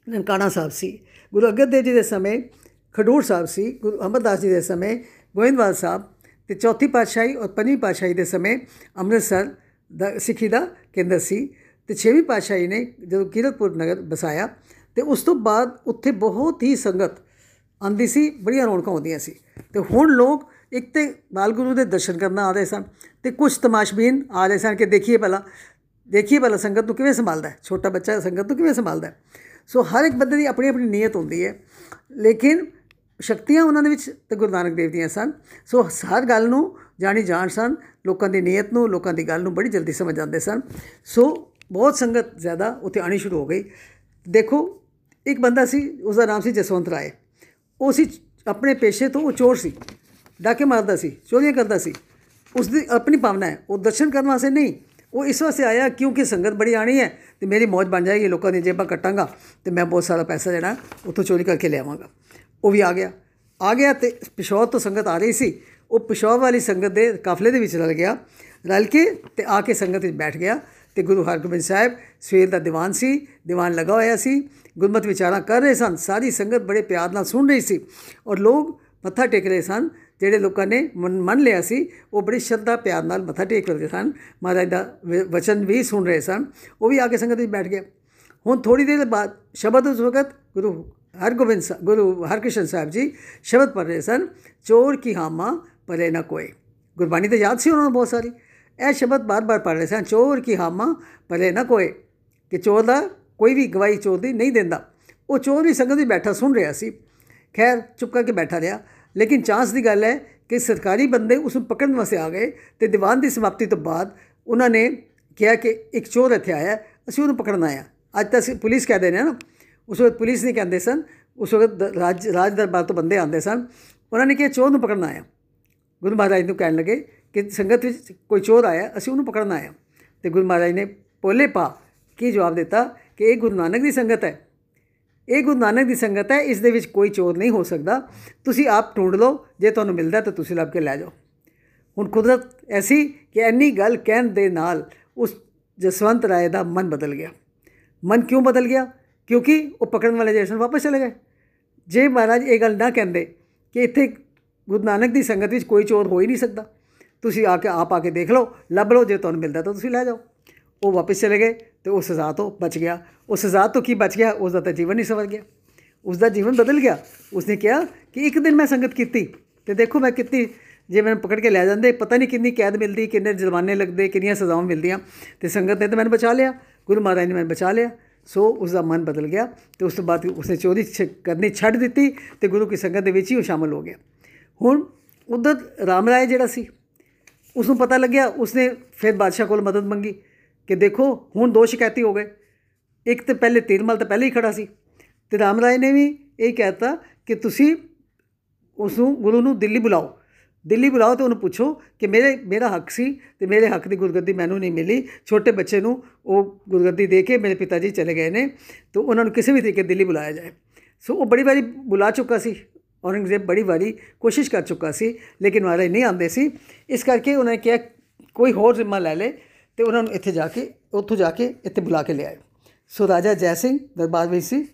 ਨਨਕਾਣਾ ਸਾਹਿਬ ਸੀ। ਗੁਰੂ ਅੰਗਦ ਦੇਵ ਜੀ ਦੇ ਸਮੇਂ ਖਡੂਰ ਸਾਹਿਬ ਸੀ। ਗੁਰੂ ਅਮਰਦਾਸ ਜੀ ਦੇ ਸਮੇਂ ਗੋਇੰਦਵਾਲ ਸਾਹਿਬ, ਅਤੇ ਚੌਥੀ ਪਾਤਸ਼ਾਹੀ ਔਰ ਪੰਜਵੀਂ ਪਾਤਸ਼ਾਹੀ ਦੇ ਸਮੇਂ ਅੰਮ੍ਰਿਤਸਰ ਦਾ ਸਿੱਖੀ ਦਾ ਕੇਂਦਰ ਸੀ। ਅਤੇ ਛੇਵੀਂ ਪਾਤਸ਼ਾਹੀ ਨੇ ਜਦੋਂ ਕੀਰਤਪੁਰ ਨਗਰ ਵਸਾਇਆ, ਅਤੇ ਉਸ ਤੋਂ ਬਾਅਦ ਉੱਥੇ ਬਹੁਤ ਹੀ ਸੰਗਤ ਆਉਂਦੀ ਸੀ, ਬੜੀਆਂ ਰੌਣਕਾਂ ਆਉਂਦੀਆਂ ਸੀ। ਅਤੇ ਹੁਣ ਲੋਕ ਇੱਕ ਤਾਂ ਬਾਲ ਗੁਰੂ ਦੇ ਦਰਸ਼ਨ ਕਰਨ ਆ ਰਹੇ ਸਨ, ਅਤੇ ਕੁਛ ਤਮਾਸ਼ਬੀਨ ਆ ਰਹੇ ਸਨ ਕਿ ਦੇਖੀਏ ਪਹਿਲਾਂ ਦੇਖੀਏ ਪਹਿਲਾਂ ਸੰਗਤ ਨੂੰ ਕਿਵੇਂ ਸੰਭਾਲਦਾ, ਛੋਟਾ ਬੱਚਾ ਸੰਗਤ ਨੂੰ ਕਿਵੇਂ ਸੰਭਾਲਦਾ। ਸੋ ਹਰ ਇੱਕ ਬੰਦੇ ਦੀ ਆਪਣੀ ਆਪਣੀ ਨੀਅਤ ਹੁੰਦੀ ਹੈ, ਲੇਕਿਨ ਸ਼ਕਤੀਆਂ ਉਹਨਾਂ ਦੇ ਵਿੱਚ ਤਾਂ ਗੁਰੂ ਨਾਨਕ ਦੇਵ ਦੀਆਂ ਸਨ। ਸੋ ਹਰ ਗੱਲ ਨੂੰ ਜਾਣੀ ਜਾਣ ਸਨ, ਲੋਕਾਂ ਦੀ ਨੀਅਤ ਨੂੰ, ਲੋਕਾਂ ਦੀ ਗੱਲ ਨੂੰ ਬੜੀ ਜਲਦੀ ਸਮਝ ਜਾਂਦੇ ਸਨ। ਸੋ ਬਹੁਤ ਸੰਗਤ ਜ਼ਿਆਦਾ ਉੱਥੇ ਆਉਣੀ ਸ਼ੁਰੂ ਹੋ ਗਈ। ਦੇਖੋ, ਇੱਕ ਬੰਦਾ ਸੀ, ਉਸਦਾ ਨਾਮ ਸੀ ਜਸਵੰਤ ਰਾਏ। ਉਹ ਸੀ ਆਪਣੇ ਪੇਸ਼ੇ ਤੋਂ ਉਹ ਚੋਰ ਸੀ, ਡਾਕੇ ਮਾਰਦਾ ਸੀ, ਚੋਰੀਆਂ ਕਰਦਾ ਸੀ। ਉਸਦੀ ਆਪਣੀ ਭਾਵਨਾ ਹੈ, ਉਹ ਦਰਸ਼ਨ ਕਰਨ ਵਾਸਤੇ ਨਹੀਂ, ਉਹ ਇਸ ਵਾਸਤੇ ਆਇਆ ਕਿਉਂਕਿ ਸੰਗਤ ਬੜੀ ਆਉਣੀ ਹੈ ਅਤੇ ਮੇਰੀ ਮੌਜ ਬਣ ਜਾਏਗੀ, ਲੋਕਾਂ ਦੀਆਂ ਜੇਬਾਂ ਕੱਟਾਂਗਾ ਅਤੇ ਮੈਂ ਬਹੁਤ ਸਾਰਾ ਪੈਸਾ ਜਿਹੜਾ ਉੱਥੋਂ ਚੋਰੀ ਕਰਕੇ ਲਿਆਵਾਂਗਾ। ਉਹ ਵੀ ਆ ਗਿਆ ਆ ਗਿਆ ਅਤੇ ਪਿਸ਼ੌਰ ਤੋਂ ਸੰਗਤ ਆ ਰਹੀ ਸੀ। ਉਹ ਪਿਸ਼ੌਰ ਵਾਲੀ ਸੰਗਤ ਦੇ ਕਾਫਲੇ ਦੇ ਵਿੱਚ ਰਲ ਗਿਆ, ਰਲ ਕੇ ਅਤੇ ਆ ਕੇ ਸੰਗਤ ਵਿੱਚ ਬੈਠ ਗਿਆ। ਅਤੇ ਗੁਰੂ ਹਰਗੋਬਿੰਦ ਸਾਹਿਬ ਸਵੇਰ ਦਾ ਦੀਵਾਨ ਸੀ, ਦੀਵਾਨ ਲੱਗਾ ਹੋਇਆ ਸੀ, ਗੁਰਮਤਿ ਵਿਚਾਰਾਂ ਕਰ ਰਹੇ ਸਨ। ਸਾਰੀ ਸੰਗਤ ਬੜੇ ਪਿਆਰ ਨਾਲ ਸੁਣ ਰਹੀ ਸੀ ਔਰ ਲੋਕ ਮੱਥਾ ਟੇਕ ਰਹੇ ਸਨ। ਜਿਹੜੇ ਲੋਕਾਂ ਨੇ ਮਨ ਮੰਨ ਲਿਆ ਸੀ ਉਹ ਬੜੀ ਸ਼ਰਧਾ ਪਿਆਰ ਨਾਲ ਮੱਥਾ ਟੇਕ ਰਹੇ ਸਨ, ਮਹਾਰਾਜ ਦਾ ਵਚਨ ਵੀ ਸੁਣ ਰਹੇ ਸਨ। ਉਹ ਵੀ ਆ ਕੇ ਸੰਗਤ ਵਿੱਚ ਬੈਠ ਗਿਆ। ਹੁਣ ਥੋੜ੍ਹੀ ਦੇਰ ਬਾਅਦ ਸ਼ਬਦ ਉਸ ਵਕਤ ਗੁਰੂ ਹਰਗੋਬਿੰਦ ਸਾਹਿਬ ਗੁਰੂ ਹਰਕ੍ਰਿਸ਼ਨ ਸਾਹਿਬ ਜੀ ਸ਼ਬਦ ਪੜ੍ਹ ਰਹੇ ਸਨ, ਚੋਰ ਕੀ ਹਾਮਾ ਪਰੇ ਨਾ ਕੋਏ। ਗੁਰਬਾਣੀ ਤਾਂ ਯਾਦ ਸੀ ਉਹਨਾਂ ਨੂੰ ਬਹੁਤ ਸਾਰੀ। ਇਹ ਸ਼ਬਦ ਬਾਰ ਬਾਰ ਪੜ੍ਹ ਰਹੇ ਸਨ, ਚੋਰ ਕੀ ਹਾਮਾ ਪਰੇ ਨਾ ਕੋਏ, ਕਿ ਚੋਰ ਦਾ ਕੋਈ ਵੀ ਗਵਾਹੀ ਚੋਰ ਦੀ ਨਹੀਂ ਦਿੰਦਾ। ਉਹ ਚੋਰ ਵੀ ਸੰਗਤ ਵਿੱਚ ਬੈਠਾ ਸੁਣ ਰਿਹਾ ਸੀ। ਖੈਰ ਚੁੱਪ ਕਰਕੇ ਬੈਠਾ ਰਿਹਾ, ਲੇਕਿਨ ਚਾਂਸ ਦੀ ਗੱਲ ਹੈ ਕਿ ਸਰਕਾਰੀ ਬੰਦੇ ਉਸ ਨੂੰ ਪਕੜਨ ਵਾਸਤੇ ਆ ਗਏ ਅਤੇ ਦੀਵਾਨ ਦੀ ਸਮਾਪਤੀ ਤੋਂ ਬਾਅਦ ਉਹਨਾਂ ਨੇ ਕਿਹਾ ਕਿ ਇੱਕ ਚੋਰ ਇੱਥੇ ਆਇਆ, ਅਸੀਂ ਉਹਨੂੰ ਪਕੜਨ ਆਏ ਹਾਂ। ਅੱਜ ਤਾਂ ਅਸੀਂ ਪੁਲਿਸ ਕਹਿ ਦਿੰਦੇ ਹਾਂ ਨਾ, ਉਸ ਵਕਤ ਪੁਲਿਸ ਨਹੀਂ ਕਹਿੰਦੇ ਸਨ, ਉਸ ਵਕਤ ਰਾਜ ਰਾਜ ਦਰਬਾਰ ਤੋਂ ਬੰਦੇ ਆਉਂਦੇ ਸਨ। ਉਹਨਾਂ ਨੇ ਕਿਹਾ ਚੋਰ ਨੂੰ ਪਕੜਨ ਆਇਆ। ਗੁਰੂ ਮਹਾਰਾਜ ਨੂੰ ਕਹਿਣ ਲੱਗੇ ਕਿ ਸੰਗਤ ਵਿੱਚ ਕੋਈ ਚੋਰ ਆਇਆ, ਅਸੀਂ ਉਹਨੂੰ ਪਕੜਨ ਆਏ ਹਾਂ। ਅਤੇ ਗੁਰੂ ਮਹਾਰਾਜ ਨੇ ਪੋਲੇ ਪਾ ਕੀ ਜਵਾਬ ਦਿੱਤਾ ਕਿ ਇਹ ਗੁਰੂ ਨਾਨਕ ਦੀ ਸੰਗਤ ਹੈ, ਇਹ ਗੁਰੂ ਨਾਨਕ ਦੀ ਸੰਗਤ ਹੈ, ਇਸ ਦੇ ਵਿੱਚ ਕੋਈ ਚੋਰ ਨਹੀਂ ਹੋ ਸਕਦਾ, ਤੁਸੀਂ ਆਪ ਢੂੰਢ ਲਓ, ਜੇ ਤੁਹਾਨੂੰ ਮਿਲਦਾ ਤਾਂ ਤੁਸੀਂ ਲੱਭ ਕੇ ਲੈ ਜਾਓ। ਹੁਣ ਕੁਦਰਤ ਐਸੀ ਕਿ ਇੰਨੀ ਗੱਲ ਕਹਿਣ ਦੇ ਨਾਲ ਉਸ ਜਸਵੰਤ ਰਾਏ ਦਾ ਮਨ ਬਦਲ ਗਿਆ। ਮਨ ਕਿਉਂ ਬਦਲ ਗਿਆ? ਕਿਉਂਕਿ ਉਹ ਪਕੜਨ ਵਾਲੇ ਜਿਹੜੇ ਸਨ ਵਾਪਸ ਚਲੇ ਗਏ। ਜੇ ਮਹਾਰਾਜ ਇਹ ਗੱਲ ਨਾ ਕਹਿੰਦੇ ਕਿ ਇੱਥੇ ਗੁਰੂ ਨਾਨਕ ਦੀ ਸੰਗਤ ਵਿੱਚ ਕੋਈ ਚੋਰ ਹੋ ਹੀ ਨਹੀਂ ਸਕਦਾ, ਤੁਸੀਂ ਆ ਕੇ ਆਪ ਆ ਕੇ ਦੇਖ ਲਓ, ਲੱਭ ਲਓ, ਜੇ ਤੁਹਾਨੂੰ ਮਿਲਦਾ ਤਾਂ ਤੁਸੀਂ ਲੈ ਜਾਓ। ਉਹ ਵਾਪਸ ਚਲੇ ਗਏ ਅਤੇ ਉਹ ਸਜ਼ਾ ਤੋਂ ਬਚ ਗਿਆ। ਉਹ ਸਜ਼ਾ ਤੋਂ ਕੀ ਬਚ ਗਿਆ? ਉਸ ਦਾ ਤਾਂ ਜੀਵਨ ਹੀ ਸਵਰ ਗਿਆ, ਉਸ ਦਾ ਜੀਵਨ ਬਦਲ ਗਿਆ। ਉਸਨੇ ਕਿਹਾ ਕਿ ਇੱਕ ਦਿਨ ਮੈਂ ਸੰਗਤ ਕੀਤੀ ਅਤੇ ਦੇਖੋ ਮੈਂ ਕੀਤੀ, ਜੇ ਮੈਨੂੰ ਪਕੜ ਕੇ ਲੈ ਜਾਂਦੇ ਪਤਾ ਨਹੀਂ ਕਿੰਨੀ ਕੈਦ ਮਿਲਦੀ, ਕਿੰਨੇ ਜੁਰਮਾਨੇ ਲੱਗਦੇ, ਕਿੰਨੀਆਂ ਸਜ਼ਾਵਾਂ ਮਿਲਦੀਆਂ, ਅਤੇ ਸੰਗਤ ਨੇ ਤਾਂ ਮੈਨੂੰ ਬਚਾ ਲਿਆ, ਗੁਰੂ ਮਹਾਰਾਜ ਨੇ ਮੈਨੂੰ ਬਚਾ ਲਿਆ। ਸੋ ਉਸਦਾ ਮਨ ਬਦਲ ਗਿਆ ਅਤੇ ਉਸ ਤੋਂ ਬਾਅਦ ਉਸਨੇ ਚੋਰੀ ਕਰਨੀ ਛੱਡ ਦਿੱਤੀ ਅਤੇ ਗੁਰੂ ਕੀ ਸੰਗਤ ਦੇ ਵਿੱਚ ਹੀ ਉਹ ਸ਼ਾਮਿਲ ਹੋ ਗਿਆ। ਹੁਣ ਉੱਧਰ ਰਾਮ ਰਾਏ ਜਿਹੜਾ ਸੀ, ਉਸਨੂੰ ਪਤਾ ਲੱਗਿਆ, ਉਸਨੇ ਫਿਰ ਬਾਦਸ਼ਾਹ ਕੋਲ ਮਦਦ ਮੰਗੀ ਕਿ ਦੇਖੋ ਹੁਣ ਦੋ ਸ਼ਿਕਾਇਤੀ ਹੋ ਗਏ। ਇੱਕ ਤਾਂ ਪਹਿਲੇ ਤੀਰਮਲ ਤਾਂ ਪਹਿਲੇ ਹੀ ਖੜ੍ਹਾ ਸੀ, ਅਤੇ ਰਾਮ ਰਾਏ ਨੇ ਵੀ ਇਹ ਕਹਿ ਦਿੱਤਾ ਕਿ ਤੁਸੀਂ ਉਸਨੂੰ ਗੁਰੂ ਨੂੰ ਦਿੱਲੀ ਬੁਲਾਓ, ਦਿੱਲੀ ਬੁਲਾਓ ਅਤੇ ਉਹਨੂੰ ਪੁੱਛੋ ਕਿ ਮੇਰੇ ਮੇਰਾ ਹੱਕ ਸੀ ਅਤੇ ਮੇਰੇ ਹੱਕ ਦੀ ਗੁਰਗੱਦੀ ਮੈਨੂੰ ਨਹੀਂ ਮਿਲੀ, ਛੋਟੇ ਬੱਚੇ ਨੂੰ ਉਹ ਗੁਰਗੱਦੀ ਦੇ ਕੇ ਮੇਰੇ ਪਿਤਾ ਜੀ ਚਲੇ ਗਏ ਨੇ, ਅਤੇ ਉਹਨਾਂ ਨੂੰ ਕਿਸੇ ਵੀ ਤਰੀਕੇ ਦਿੱਲੀ ਬੁਲਾਇਆ ਜਾਏ। ਸੋ ਉਹ ਬੜੀ ਵਾਰੀ ਬੁਲਾ ਚੁੱਕਾ ਸੀ, ਔਰੰਗਜ਼ੇਬ ਬੜੀ ਵਾਰੀ ਕੋਸ਼ਿਸ਼ ਕਰ ਚੁੱਕਾ ਸੀ, ਲੇਕਿਨ ਮਹਾਰਾਜ ਨਹੀਂ ਆਉਂਦੇ ਸੀ। ਇਸ ਕਰਕੇ ਉਹਨਾਂ ਨੇ ਕਿਹਾ ਕੋਈ ਹੋਰ ਜ਼ਿੰਮਾ ਲੈ ਲੇ, ਅਤੇ ਉਹਨਾਂ ਨੂੰ ਇੱਥੇ ਜਾ ਕੇ ਉੱਥੋਂ ਜਾ ਕੇ ਇੱਥੇ ਬੁਲਾ ਕੇ ਲਿਆਏ। ਸੋ ਰਾਜਾ ਜੈ ਸਿੰਘ ਦਰਬਾਰ ਵਿੱਚ ਸੀ,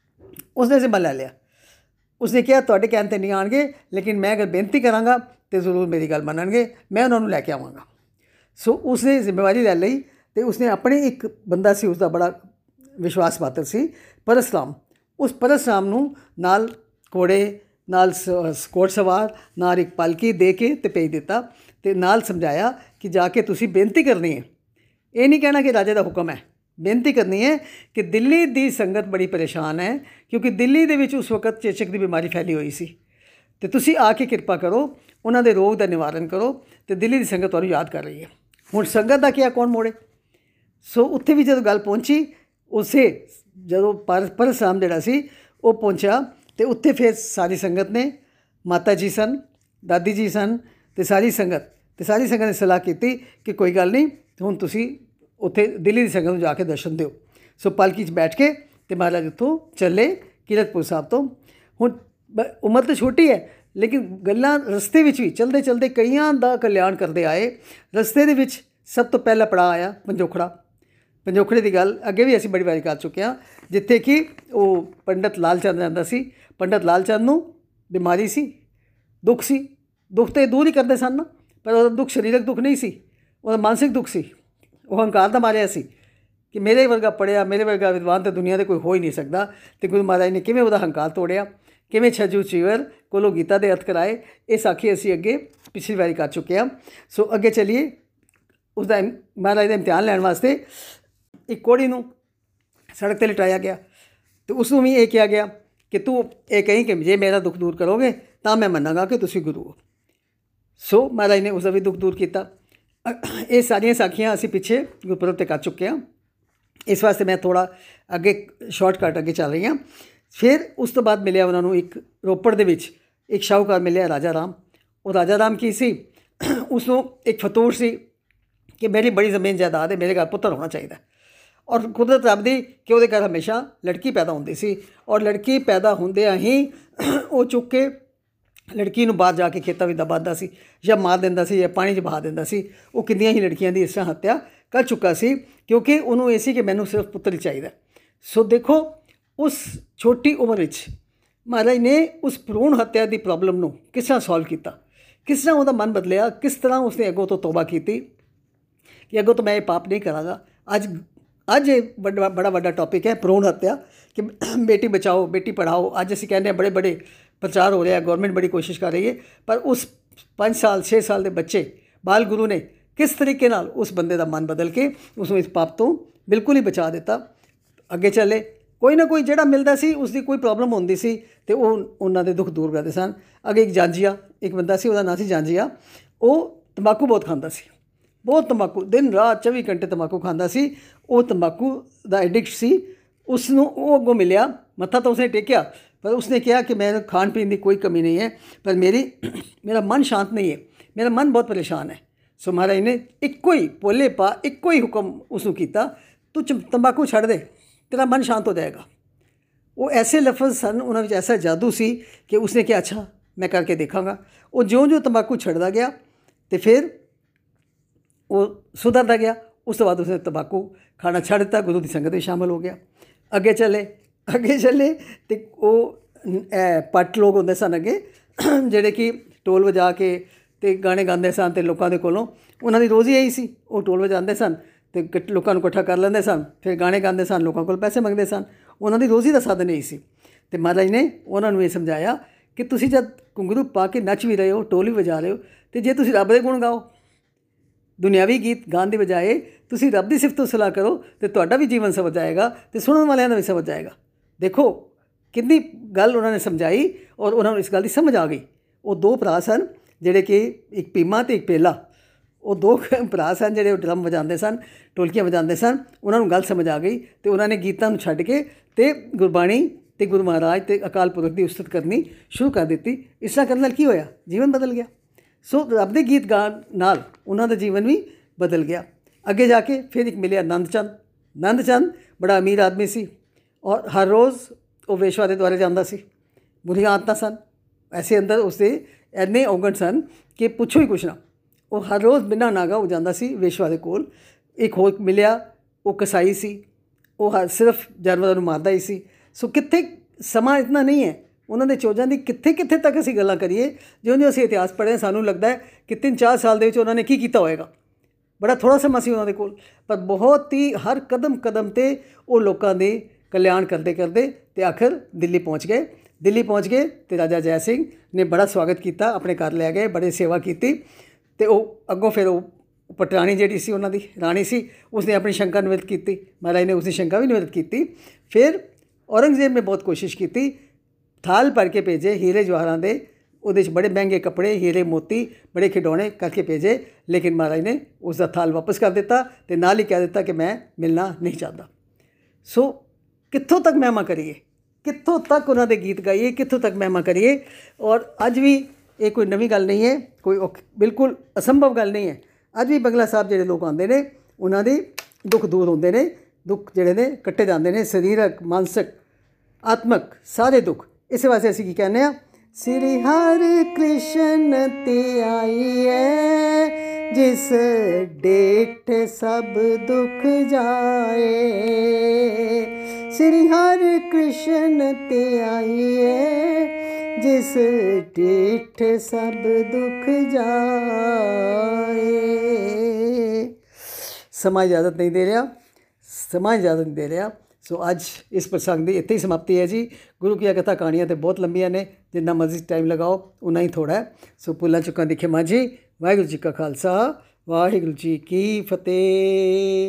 ਉਸਨੇ ਜ਼ਿੰਮਾ ਲੈ ਲਿਆ। ਉਸਨੇ ਕਿਹਾ ਤੁਹਾਡੇ ਕਹਿਣ 'ਤੇ ਨਹੀਂ ਆਉਣਗੇ, ਲੇਕਿਨ ਮੈਂ ਅਗਰ ਬੇਨਤੀ ਕਰਾਂਗਾ ਤਾਂ ਜ਼ਰੂਰ ਮੇਰੀ ਗੱਲ ਮੰਨਣਗੇ, ਮੈਂ ਉਹਨਾਂ ਨੂੰ ਲੈ ਕੇ ਆਵਾਂਗਾ। ਸੋ ਉਸਨੇ ਜ਼ਿੰਮੇਵਾਰੀ ਲੈ ਲਈ ਅਤੇ ਉਸਨੇ ਆਪਣੇ ਇੱਕ ਬੰਦਾ ਸੀ, ਉਸਦਾ ਬੜਾ ਵਿਸ਼ਵਾਸ ਪਾਤਰ ਸੀ, ਪਰਸਰਾਮ। ਉਸ ਪਰਸਰਾਮ ਨੂੰ ਨਾਲ ਘੋੜੇ, ਨਾਲ ਘੋੜ ਸਵਾਰ, ਨਾਲ ਇੱਕ ਪਾਲਕੀ ਦੇ ਕੇ ਅਤੇ ਭੇਜ ਦਿੱਤਾ, ਅਤੇ ਨਾਲ ਸਮਝਾਇਆ ਕਿ ਜਾ ਕੇ ਤੁਸੀਂ ਬੇਨਤੀ ਕਰਨੀ ਹੈ। ਇਹ ਨਹੀਂ ਕਹਿਣਾ ਕਿ ਰਾਜੇ ਦਾ ਹੁਕਮ ਹੈ, ਬੇਨਤੀ ਕਰਨੀ ਹੈ ਕਿ ਦਿੱਲੀ ਦੀ ਸੰਗਤ ਬੜੀ ਪਰੇਸ਼ਾਨ ਹੈ, ਕਿਉਂਕਿ ਦਿੱਲੀ ਦੇ ਵਿੱਚ ਉਸ ਵਕਤ ਚੇਚਕ ਦੀ ਬਿਮਾਰੀ ਫੈਲੀ ਹੋਈ ਸੀ, ਅਤੇ ਤੁਸੀਂ ਆ ਕੇ ਕਿਰਪਾ ਕਰੋ, ਉਹਨਾਂ ਦੇ ਰੋਗ ਦਾ ਨਿਵਾਰਨ ਕਰੋ, ਅਤੇ ਦਿੱਲੀ ਦੀ ਸੰਗਤ ਤੁਹਾਨੂੰ ਯਾਦ ਕਰ ਰਹੀ ਹੈ। ਹੁਣ ਸੰਗਤ ਦਾ ਕਿਹਾ ਕੌਣ ਮੋੜੇ? ਸੋ ਉੱਥੇ ਵੀ ਜਦੋਂ ਗੱਲ ਪਹੁੰਚੀ, ਉਸੇ ਜਦੋਂ ਪਰ ਪਰਸਰਾਮ ਜਿਹੜਾ ਸੀ ਉਹ ਪਹੁੰਚਿਆ, ਅਤੇ ਉੱਥੇ ਫਿਰ ਸਾਰੀ ਸੰਗਤ ਨੇ, ਮਾਤਾ ਜੀ ਸਨ, ਦਾਦੀ ਜੀ ਸਨ, ਅਤੇ ਸਾਰੀ ਸੰਗਤ ਅਤੇ ਸਾਰੀ ਸੰਗਤ ਨੇ ਸਲਾਹ ਕੀਤੀ ਕਿ ਕੋਈ ਗੱਲ ਨਹੀਂ, ਹੁਣ ਤੁਸੀਂ ਉੱਥੇ ਦਿੱਲੀ ਦੀ ਸੰਗਤ ਨੂੰ ਜਾ ਕੇ ਦਰਸ਼ਨ ਦਿਓ। ਸੋ ਪਾਲਕੀ 'ਚ ਬੈਠ ਕੇ ਅਤੇ ਮਹਾਰਾਜ ਉੱਥੋਂ ਚੱਲੇ ਕੀਰਤਪੁਰ ਸਾਹਿਬ ਤੋਂ। ਹੁਣ ਉਮਰ ਤਾਂ ਛੋਟੀ ਹੈ, ਲੇਕਿਨ ਗੱਲਾਂ ਰਸਤੇ ਵਿੱਚ ਵੀ ਚਲਦੇ ਚਲਦੇ ਕਈਆਂ ਦਾ ਕਲਿਆਣ ਕਰਦੇ ਆਏ। ਰਸਤੇ ਦੇ ਵਿੱਚ ਸਭ ਤੋਂ ਪਹਿਲਾ ਪੜਾਅ ਆਇਆ ਪੰਜੋਖੜਾ। ਪੰਜੋਖੜੇ ਦੀ ਗੱਲ ਅੱਗੇ ਵੀ ਅਸੀਂ ਬੜੀ ਵਾਰੀ ਕਰ ਚੁੱਕੇ ਹਾਂ, ਜਿੱਥੇ ਕਿ ਉਹ ਪੰਡਤ ਲਾਲ ਚੰਦ ਰਹਿੰਦਾ ਸੀ। ਪੰਡਤ ਲਾਲ ਚੰਦ ਨੂੰ ਬਿਮਾਰੀ ਸੀ, ਦੁੱਖ ਸੀ। ਦੁੱਖ ਤਾਂ ਦੂਰ ਹੀ ਕਰਦੇ ਸਨ ਨਾ, ਪਰ ਉਹਦਾ ਦੁੱਖ ਸਰੀਰਕ ਦੁੱਖ ਨਹੀਂ ਸੀ, ਉਹਦਾ ਮਾਨਸਿਕ ਦੁੱਖ ਸੀ। ਉਹ ਹੰਕਾਰ ਦਾ ਮਾਰਿਆ ਸੀ ਕਿ ਮੇਰੇ ਵਰਗਾ ਪੜ੍ਹਿਆ, ਮੇਰੇ ਵਰਗਾ ਵਿਦਵਾਨ ਤਾਂ ਦੁਨੀਆ ਦੇ ਕੋਈ ਹੋ ਹੀ ਨਹੀਂ ਸਕਦਾ। ਅਤੇ ਗੁਰੂ ਮਹਾਰਾਜ ਨੇ ਕਿਵੇਂ ਉਹਦਾ ਹੰਕਾਰ ਤੋੜਿਆ, ਕਿਵੇਂ ਛੱਜੂ ਚੀਵਰ ਕੋਲੋਂ ਗੀਤਾ ਦੇ ਅਰਥ ਕਰਾਏ, ਇਹ ਸਾਖੀ ਅਸੀਂ ਅੱਗੇ ਪਿਛਲੀ ਵਾਰੀ ਕਰ ਚੁੱਕੇ ਹਾਂ। ਸੋ ਅੱਗੇ ਚੱਲੀਏ। ਉਸਦਾ ਮਹਾਰਾਜ ਦਾ ਇਮਤਿਹਾਨ ਲੈਣ ਵਾਸਤੇ ਇੱਕ ਕੋਹੜੀ ਨੂੰ ਸੜਕ 'ਤੇ ਲਿਟਾਇਆ ਗਿਆ ਅਤੇ ਉਸ ਨੂੰ ਵੀ ਇਹ ਕਿਹਾ ਗਿਆ ਕਿ ਤੂੰ ਇਹ ਕਹੀਂ ਕਿ ਜੇ ਮੇਰਾ ਦੁੱਖ ਦੂਰ ਕਰੋਗੇ ਤਾਂ ਮੈਂ ਮੰਨਾਂਗਾ ਕਿ ਤੁਸੀਂ ਗੁਰੂ ਹੋ। ਸੋ ਮਹਾਰਾਜ ਨੇ ਉਸਦਾ ਵੀ ਦੁੱਖ ਦੂਰ ਕੀਤਾ। ਇਹ ਸਾਰੀਆਂ ਸਾਖੀਆਂ ਅਸੀਂ ਪਿੱਛੇ ਗੁਰਪੁਰਬ 'ਤੇ ਕਰ ਚੁੱਕੇ ਹਾਂ, ਇਸ ਵਾਸਤੇ ਮੈਂ ਥੋੜ੍ਹਾ ਅੱਗੇ ਸ਼ਾਰਟਕਟ ਅੱਗੇ ਚੱਲ ਰਹੀ ਹਾਂ। ਫਿਰ ਉਸ ਤੋਂ ਬਾਅਦ ਮਿਲਿਆ ਉਹਨਾਂ ਨੂੰ ਇੱਕ ਰੋਪੜ ਦੇ ਵਿੱਚ ਇੱਕ ਸ਼ਾਹੂਕਾਰ ਮਿਲਿਆ, ਰਾਜਾ ਰਾਮ। ਉਹ ਰਾਜਾ ਰਾਮ ਕੀ ਸੀ, ਉਸਨੂੰ ਇੱਕ ਫਤੂਰ ਸੀ ਕਿ ਮੇਰੀ ਬੜੀ ਜ਼ਮੀਨ ਜਾਇਦਾਦ ਹੈ, ਮੇਰੇ ਘਰ ਪੁੱਤਰ ਹੋਣਾ ਚਾਹੀਦਾ। ਔਰ ਕੁਦਰਤ ਰੱਬ ਦੀ ਕਿ ਉਹਦੇ ਘਰ ਹਮੇਸ਼ਾ ਲੜਕੀ ਪੈਦਾ ਹੁੰਦੀ ਸੀ, ਔਰ ਲੜਕੀ ਪੈਦਾ ਹੁੰਦਿਆਂ ਹੀ ਉਹ ਚੁੱਕ ਕੇ ਲੜਕੀ ਨੂੰ ਬਾਹਰ ਜਾ ਕੇ ਖੇਤਾਂ ਵਿੱਚ ਦਬਾਉਂਦਾ ਸੀ, ਜਾਂ ਮਾਰ ਦਿੰਦਾ ਸੀ, ਜਾਂ ਪਾਣੀ 'ਚ ਬਹਾ ਦਿੰਦਾ ਸੀ। ਉਹ ਕਿੰਨੀਆਂ ਹੀ ਲੜਕੀਆਂ ਦੀ ਇਸ ਤਰ੍ਹਾਂ ਹੱਤਿਆ ਕਰ ਚੁੱਕਾ ਸੀ, ਕਿਉਂਕਿ ਉਹਨੂੰ ਇਹ ਸੀ ਕਿ ਮੈਨੂੰ ਸਿਰਫ ਪੁੱਤਰ ਹੀ ਚਾਹੀਦਾ। ਸੋ ਦੇਖੋ, ਉਸ ਛੋਟੀ ਉਮਰ ਵਿੱਚ ਮਹਾਰਾਜ ਨੇ ਉਸ ਭਰੂਣ ਹੱਤਿਆ ਦੀ ਪ੍ਰੋਬਲਮ ਨੂੰ ਕਿਸ ਤਰ੍ਹਾਂ ਸੋਲਵ ਕੀਤਾ, ਕਿਸ ਤਰ੍ਹਾਂ ਉਹਦਾ ਮਨ ਬਦਲਿਆ, ਕਿਸ ਤਰ੍ਹਾਂ ਉਸਨੇ ਅੱਗੋਂ ਤੋਂ ਤੋਬਾ ਕੀਤੀ ਕਿ ਅੱਗੋਂ ਤੋਂ ਮੈਂ ਇਹ ਪਾਪ ਨਹੀਂ ਕਰਾਂਗਾ। ਅੱਜ ਅੱਜ ਇਹ ਵੱਡਾ ਬੜਾ ਵੱਡਾ ਟੌਪਿਕ ਹੈ ਭਰੂਣ ਹੱਤਿਆ, ਕਿ ਬੇਟੀ ਬਚਾਓ, ਬੇਟੀ ਪੜ੍ਹਾਓ। ਅੱਜ ਅਸੀਂ ਕਹਿੰਦੇ ਹਾਂ ਬੜੇ ਬੜੇ ਪ੍ਰਚਾਰ ਹੋ ਰਿਹਾ, ਗੌਰਮੈਂਟ ਬੜੀ ਕੋਸ਼ਿਸ਼ ਕਰ ਰਹੀ ਹੈ, ਪਰ ਉਸ ਪੰਜ ਸਾਲ ਛੇ ਸਾਲ ਦੇ ਬੱਚੇ ਬਾਲ ਗੁਰੂ ਨੇ ਕਿਸ ਤਰੀਕੇ ਨਾਲ ਉਸ ਬੰਦੇ ਦਾ ਮਨ ਬਦਲ ਕੇ ਉਸਨੂੰ ਇਸ ਪਾਪ ਤੋਂ ਬਿਲਕੁਲ ਹੀ ਬਚਾ ਦਿੱਤਾ। ਅੱਗੇ ਚੱਲੇ, ਕੋਈ ਨਾ ਕੋਈ ਜਿਹੜਾ ਮਿਲਦਾ ਸੀ ਉਸ ਦੀ ਕੋਈ ਪ੍ਰੋਬਲਮ ਹੁੰਦੀ ਸੀ ਅਤੇ ਉਹ ਉਹਨਾਂ ਦੇ ਦੁੱਖ ਦੂਰ ਕਰਦੇ ਸਨ। ਅੱਗੇ ਇੱਕ ਜਾਂਜੀਆ, ਇੱਕ ਬੰਦਾ ਸੀ, ਉਹਦਾ ਨਾਂ ਸੀ ਜਾਂਜੀਆ। ਉਹ ਤੰਬਾਕੂ ਬਹੁਤ ਖਾਂਦਾ ਸੀ, ਬਹੁਤ ਤੰਬਾਕੂ, ਦਿਨ ਰਾਤ ਚੌਵੀ ਘੰਟੇ ਤੰਬਾਕੂ ਖਾਂਦਾ ਸੀ। ਉਹ ਤੰਬਾਕੂ ਦਾ ਐਡਿਕਟ ਸੀ। ਉਸ ਨੂੰ ਉਹ ਅੱਗੋਂ ਮਿਲਿਆ, ਮੱਥਾ ਤਾਂ ਉਸਨੇ ਟੇਕਿਆ, ਪਰ ਉਸਨੇ ਕਿਹਾ ਕਿ ਮੈਨੂੰ ਖਾਣ ਪੀਣ ਦੀ ਕੋਈ ਕਮੀ ਨਹੀਂ ਹੈ, ਪਰ ਮੇਰੀ ਮੇਰਾ ਮਨ ਸ਼ਾਂਤ ਨਹੀਂ ਹੈ, ਮੇਰਾ ਮਨ ਬਹੁਤ ਪਰੇਸ਼ਾਨ ਹੈ। ਸੋ ਮਹਾਰਾਜ ਨੇ ਇੱਕੋ ਹੀ ਭੋਲੇ ਪਾ ਇੱਕੋ ਹੀ ਹੁਕਮ ਉਸ ਨੂੰ ਕੀਤਾ, ਤੂੰ ਤੰਬਾਕੂ ਛੱਡ ਦੇ, ਤੇਰਾ ਮਨ ਸ਼ਾਂਤ ਹੋ ਜਾਏਗਾ। ਉਹ ਐਸੇ ਲਫ਼ਜ਼ ਸਨ, ਉਹਨਾਂ ਵਿੱਚ ਐਸਾ ਜਾਦੂ ਸੀ ਕਿ ਉਸਨੇ ਕਿਹਾ ਅੱਛਾ ਮੈਂ ਕਰਕੇ ਦੇਖਾਂਗਾ। ਉਹ ਜਿਉਂ ਜਿਉਂ ਤੰਬਾਕੂ ਛੱਡਦਾ ਗਿਆ ਅਤੇ ਫਿਰ ਉਹ ਸੁਧਰਦਾ ਗਿਆ। ਉਸ ਤੋਂ ਬਾਅਦ ਉਸਨੇ ਤੰਬਾਕੂ ਖਾਣਾ ਛੱਡ ਦਿੱਤਾ, ਗੁਰੂ ਦੀ ਸੰਗਤ ਵਿੱਚ ਸ਼ਾਮਿਲ ਹੋ ਗਿਆ। ਅੱਗੇ ਚੱਲੇ ਅੱਗੇ ਚੱਲੇ ਅਤੇ ਉਹ ਪੱਟ ਲੋਕ ਹੁੰਦੇ ਸਨ ਅੱਗੇ, ਜਿਹੜੇ ਕਿ ਢੋਲ ਵਜਾ ਕੇ ਅਤੇ ਗਾਣੇ ਗਾਉਂਦੇ ਸਨ, ਅਤੇ ਲੋਕਾਂ ਦੇ ਕੋਲੋਂ ਉਹਨਾਂ ਦੀ ਰੋਜ਼ੀ ਇਹੀ ਸੀ। ਉਹ ਢੋਲ ਵਜਾਉਂਦੇ ਸਨ ਅਤੇ ਲੋਕਾਂ ਨੂੰ ਇਕੱਠਾ ਕਰ ਲੈਂਦੇ ਸਨ, ਫਿਰ ਗਾਣੇ ਗਾਉਂਦੇ ਸਨ, ਲੋਕਾਂ ਕੋਲ ਪੈਸੇ ਮੰਗਦੇ ਸਨ। ਉਹਨਾਂ ਦੀ ਰੋਜ਼ੀ ਦਾ ਸਾਧਨ ਇਹੀ ਸੀ। ਅਤੇ ਮਹਾਰਾਜ ਨੇ ਉਹਨਾਂ ਨੂੰ ਇਹ ਸਮਝਾਇਆ ਕਿ ਤੁਸੀਂ ਜਦ ਘੁੰਗਰੂ ਪਾ ਕੇ ਨੱਚ ਵੀ ਰਹੇ ਹੋ, ਢੋਲ ਵੀ ਵਜਾ ਰਹੇ ਹੋ, ਅਤੇ ਜੇ ਤੁਸੀਂ ਰੱਬ ਦੇ ਗੁਣ ਗਾਓ, ਦੁਨਿਆਵੀ ਗੀਤ ਗਾਉਣ ਦੀ ਬਜਾਏ ਤੁਸੀਂ ਰੱਬ ਦੀ ਸਿਫਤ ਸਲਾਹ ਕਰੋ, ਅਤੇ ਤੁਹਾਡਾ ਵੀ ਜੀਵਨ ਸਵਰ ਜਾਏਗਾ ਅਤੇ ਸੁਣਨ ਵਾਲਿਆਂ ਦਾ ਵੀ ਸਵਰ ਜਾਏਗਾ। ਦੇਖੋ ਕਿੰਨੀ ਗੱਲ ਉਹਨਾਂ ਨੇ ਸਮਝਾਈ, ਔਰ ਉਹਨਾਂ ਨੂੰ ਇਸ ਗੱਲ ਦੀ ਸਮਝ ਆ ਗਈ। ਉਹ ਦੋ ਭਰਾ ਸਨ ਜਿਹੜੇ ਕਿ ਇੱਕ ਪੀਮਾ ਅਤੇ ਇੱਕ ਪੇਲਾ, ਉਹ ਦੋ ਭਰਾ ਸਨ ਜਿਹੜੇ ਡਰਮ ਵਜਾਉਂਦੇ ਸਨ, ਢੋਲਕੀਆਂ ਵਜਾਉਂਦੇ ਸਨ। ਉਹਨਾਂ ਨੂੰ ਗੱਲ ਸਮਝ ਆ ਗਈ ਅਤੇ ਉਹਨਾਂ ਨੇ ਗੀਤਾਂ ਨੂੰ ਛੱਡ ਕੇ ਅਤੇ ਗੁਰਬਾਣੀ ਅਤੇ ਗੁਰੂ ਮਹਾਰਾਜ ਅਤੇ ਅਕਾਲ ਪੁਰਖ ਦੀ ਉਸਤਤ ਕਰਨੀ ਸ਼ੁਰੂ ਕਰ ਦਿੱਤੀ। ਇਸ ਤਰ੍ਹਾਂ ਕਰਨ ਨਾਲ ਕੀ ਹੋਇਆ, ਜੀਵਨ ਬਦਲ ਗਿਆ। ਸੋ ਰੱਬ ਦੇ ਗੀਤ ਗਾਉਣ ਨਾਲ ਉਹਨਾਂ ਦਾ ਜੀਵਨ ਵੀ ਬਦਲ ਗਿਆ। ਅੱਗੇ ਜਾ ਕੇ ਫਿਰ ਇੱਕ ਮਿਲਿਆ ਨੰਦ ਚੰਦ। ਨੰਦ ਚੰਦ ਬੜਾ ਅਮੀਰ ਆਦਮੀ ਸੀ, ਔਰ ਹਰ ਰੋਜ਼ ਉਹ ਵੇਸ਼ਵਾ ਦੇ ਦੁਆਰੇ ਜਾਂਦਾ ਸੀ। ਬੁਰੀਆਂ ਆਦਤਾਂ ਸਨ, ਐਸੇ ਅੰਦਰ ਉਸਦੇ ਇੰਨੇ ਔਗਣ ਸਨ ਕਿ ਪੁੱਛੋ ਹੀ ਕੁਛ ਨਾ। ਉਹ ਹਰ ਰੋਜ਼ ਬਿਨਾਂ ਨਾਗਾ ਹੋ ਜਾਂਦਾ ਸੀ ਵੇਸ਼ਵਾ ਦੇ ਕੋਲ। ਇੱਕ ਹੋਰ ਮਿਲਿਆ, ਉਹ ਕਸਾਈ ਸੀ, ਉਹ ਹਰ ਸਿਰਫ ਜਾਨਵਰਾਂ ਨੂੰ ਮਾਰਦਾ ਹੀ ਸੀ। ਸੋ ਕਿੱਥੇ ਸਮਾਂ ਇਤਨਾ ਨਹੀਂ ਹੈ ਉਹਨਾਂ ਦੇ ਚੋਜਾਂ ਦੀ, ਕਿੱਥੇ ਕਿੱਥੇ ਤੱਕ ਅਸੀਂ ਗੱਲਾਂ ਕਰੀਏ। ਜਿਉਂ ਜਿਉਂ ਅਸੀਂ ਇਤਿਹਾਸ ਪੜ੍ਹੇ ਸਾਨੂੰ ਲੱਗਦਾ ਹੈ ਕਿ ਤਿੰਨ ਚਾਰ ਸਾਲ ਦੇ ਵਿੱਚ ਉਹਨਾਂ ਨੇ ਕੀ ਕੀਤਾ ਹੋਏਗਾ। ਬੜਾ ਥੋੜ੍ਹਾ ਸਮਾਂ ਸੀ ਉਹਨਾਂ ਦੇ ਕੋਲ, ਪਰ ਬਹੁਤ ਹੀ ਹਰ ਕਦਮ ਕਦਮ 'ਤੇ ਉਹ ਲੋਕਾਂ ਦੇ ਕਲਿਆਣ ਕਰਦੇ ਕਰਦੇ ਅਤੇ ਆਖਰ ਦਿੱਲੀ ਪਹੁੰਚ ਗਏ। ਦਿੱਲੀ ਪਹੁੰਚ ਗਏ ਅਤੇ ਰਾਜਾ ਜੈ ਸਿੰਘ ਨੇ ਬੜਾ ਸਵਾਗਤ ਕੀਤਾ, ਆਪਣੇ ਘਰ ਲੈ ਗਏ, ਬੜੀ ਸੇਵਾ ਕੀਤੀ। ਅਤੇ ਉਹ ਅੱਗੋਂ ਫਿਰ ਉਹ ਪਟਰਾਣੀ ਜਿਹੜੀ ਸੀ ਉਹਨਾਂ ਦੀ ਰਾਣੀ ਸੀ, ਉਸਨੇ ਆਪਣੀ ਸ਼ੰਕਾ ਨਿਵਰਤ ਕੀਤੀ। ਮਹਾਰਾਜ ਨੇ ਉਸਦੀ ਸ਼ੰਕਾ ਵੀ ਨਿਵਰਤ ਕੀਤੀ। ਫਿਰ ਔਰੰਗਜ਼ੇਬ ਨੇ ਬਹੁਤ ਕੋਸ਼ਿਸ਼ ਕੀਤੀ, ਥਾਲ ਭਰ ਕੇ ਭੇਜੇ ਹੀਰੇ ਜਵਾਹਰਾਂ ਦੇ, ਉਹਦੇ 'ਚ ਬੜੇ ਮਹਿੰਗੇ ਕੱਪੜੇ, ਹੀਰੇ ਮੋਤੀ, ਬੜੇ ਖਿਡੌਣੇ ਕਰਕੇ ਭੇਜੇ, ਲੇਕਿਨ ਮਹਾਰਾਜ ਨੇ ਉਸ ਦਾ ਥਾਲ ਵਾਪਸ ਕਰ ਦਿੱਤਾ ਅਤੇ ਨਾਲ ਹੀ ਕਹਿ ਦਿੱਤਾ ਕਿ ਮੈਂ ਮਿਲਣਾ ਨਹੀਂ ਚਾਹੁੰਦਾ। ਸੋ ਕਿੱਥੋਂ ਤੱਕ ਮਹਿਮਾ ਕਰੀਏ, ਕਿੱਥੋਂ ਤੱਕ ਉਹਨਾਂ ਦੇ ਗੀਤ ਗਾਈਏ, ਕਿੱਥੋਂ ਤੱਕ ਮਹਿਮਾ ਕਰੀਏ। ਔਰ ਅੱਜ ਵੀ ਇਹ ਕੋਈ ਨਵੀਂ ਗੱਲ ਨਹੀਂ ਹੈ, ਕੋਈ ਬਿਲਕੁਲ ਅਸੰਭਵ ਗੱਲ ਨਹੀਂ ਹੈ। ਅੱਜ ਵੀ ਬੰਗਲਾ ਸਾਹਿਬ ਜਿਹੜੇ ਲੋਕ ਆਉਂਦੇ ਨੇ ਉਹਨਾਂ ਦੇ ਦੁੱਖ ਦੂਰ ਹੁੰਦੇ ਨੇ, ਦੁੱਖ ਜਿਹੜੇ ਨੇ ਕੱਟੇ ਜਾਂਦੇ ਨੇ, ਸਰੀਰਕ, ਮਾਨਸਿਕ, ਆਤਮਕ ਸਾਰੇ ਦੁੱਖ। ਇਸੇ ਵਾਸਤੇ ਅਸੀਂ ਕੀ ਕਹਿੰਦੇ ਹਾਂ, ਸ੍ਰੀ ਹਰਿ ਕ੍ਰਿਸ਼ਨ ਤੇ ਆਈਏ जिस डेठ सब दुख जाए। श्री हरि कृष्ण ते आइए जिस डेठ सब दुख जाए। ਸਮਾਂ ਇਜਾਜ਼ਤ ਨਹੀਂ ਦੇ ਰਿਹਾ, ਸਮਾਂ ਇਜਾਜ਼ਤ ਨਹੀਂ ਦੇ ਰਿਹਾ। ਸੋ ਅੱਜ ਇਸ ਪ੍ਰਸੰਗ ਦੀ ਇੱਥੇ ਹੀ ਸਮਾਪਤੀ ਹੈ ਜੀ। ਗੁਰੂ ਕੀ ਕਥਾ ਕਹਾਣੀਆਂ ਤਾਂ ਬਹੁਤ ਲੰਬੀਆਂ ਨੇ, ਜਿੰਨਾ ਮਰਜ਼ੀ ਟਾਈਮ ਲਗਾਓ ਉਨਾ ਹੀ ਥੋੜ੍ਹਾ ਹੈ। ਸੋ ਭੁੱਲਾਂ ਚੁੱਕਾਂ ਦੀ ਖਿਮਾ ਜੀ। ਵਾਹਿਗੁਰੂ ਜੀ ਕਾ ਖਾਲਸਾ, ਵਾਹਿਗੁਰੂ ਜੀ ਕੀ ਫਤਿਹ।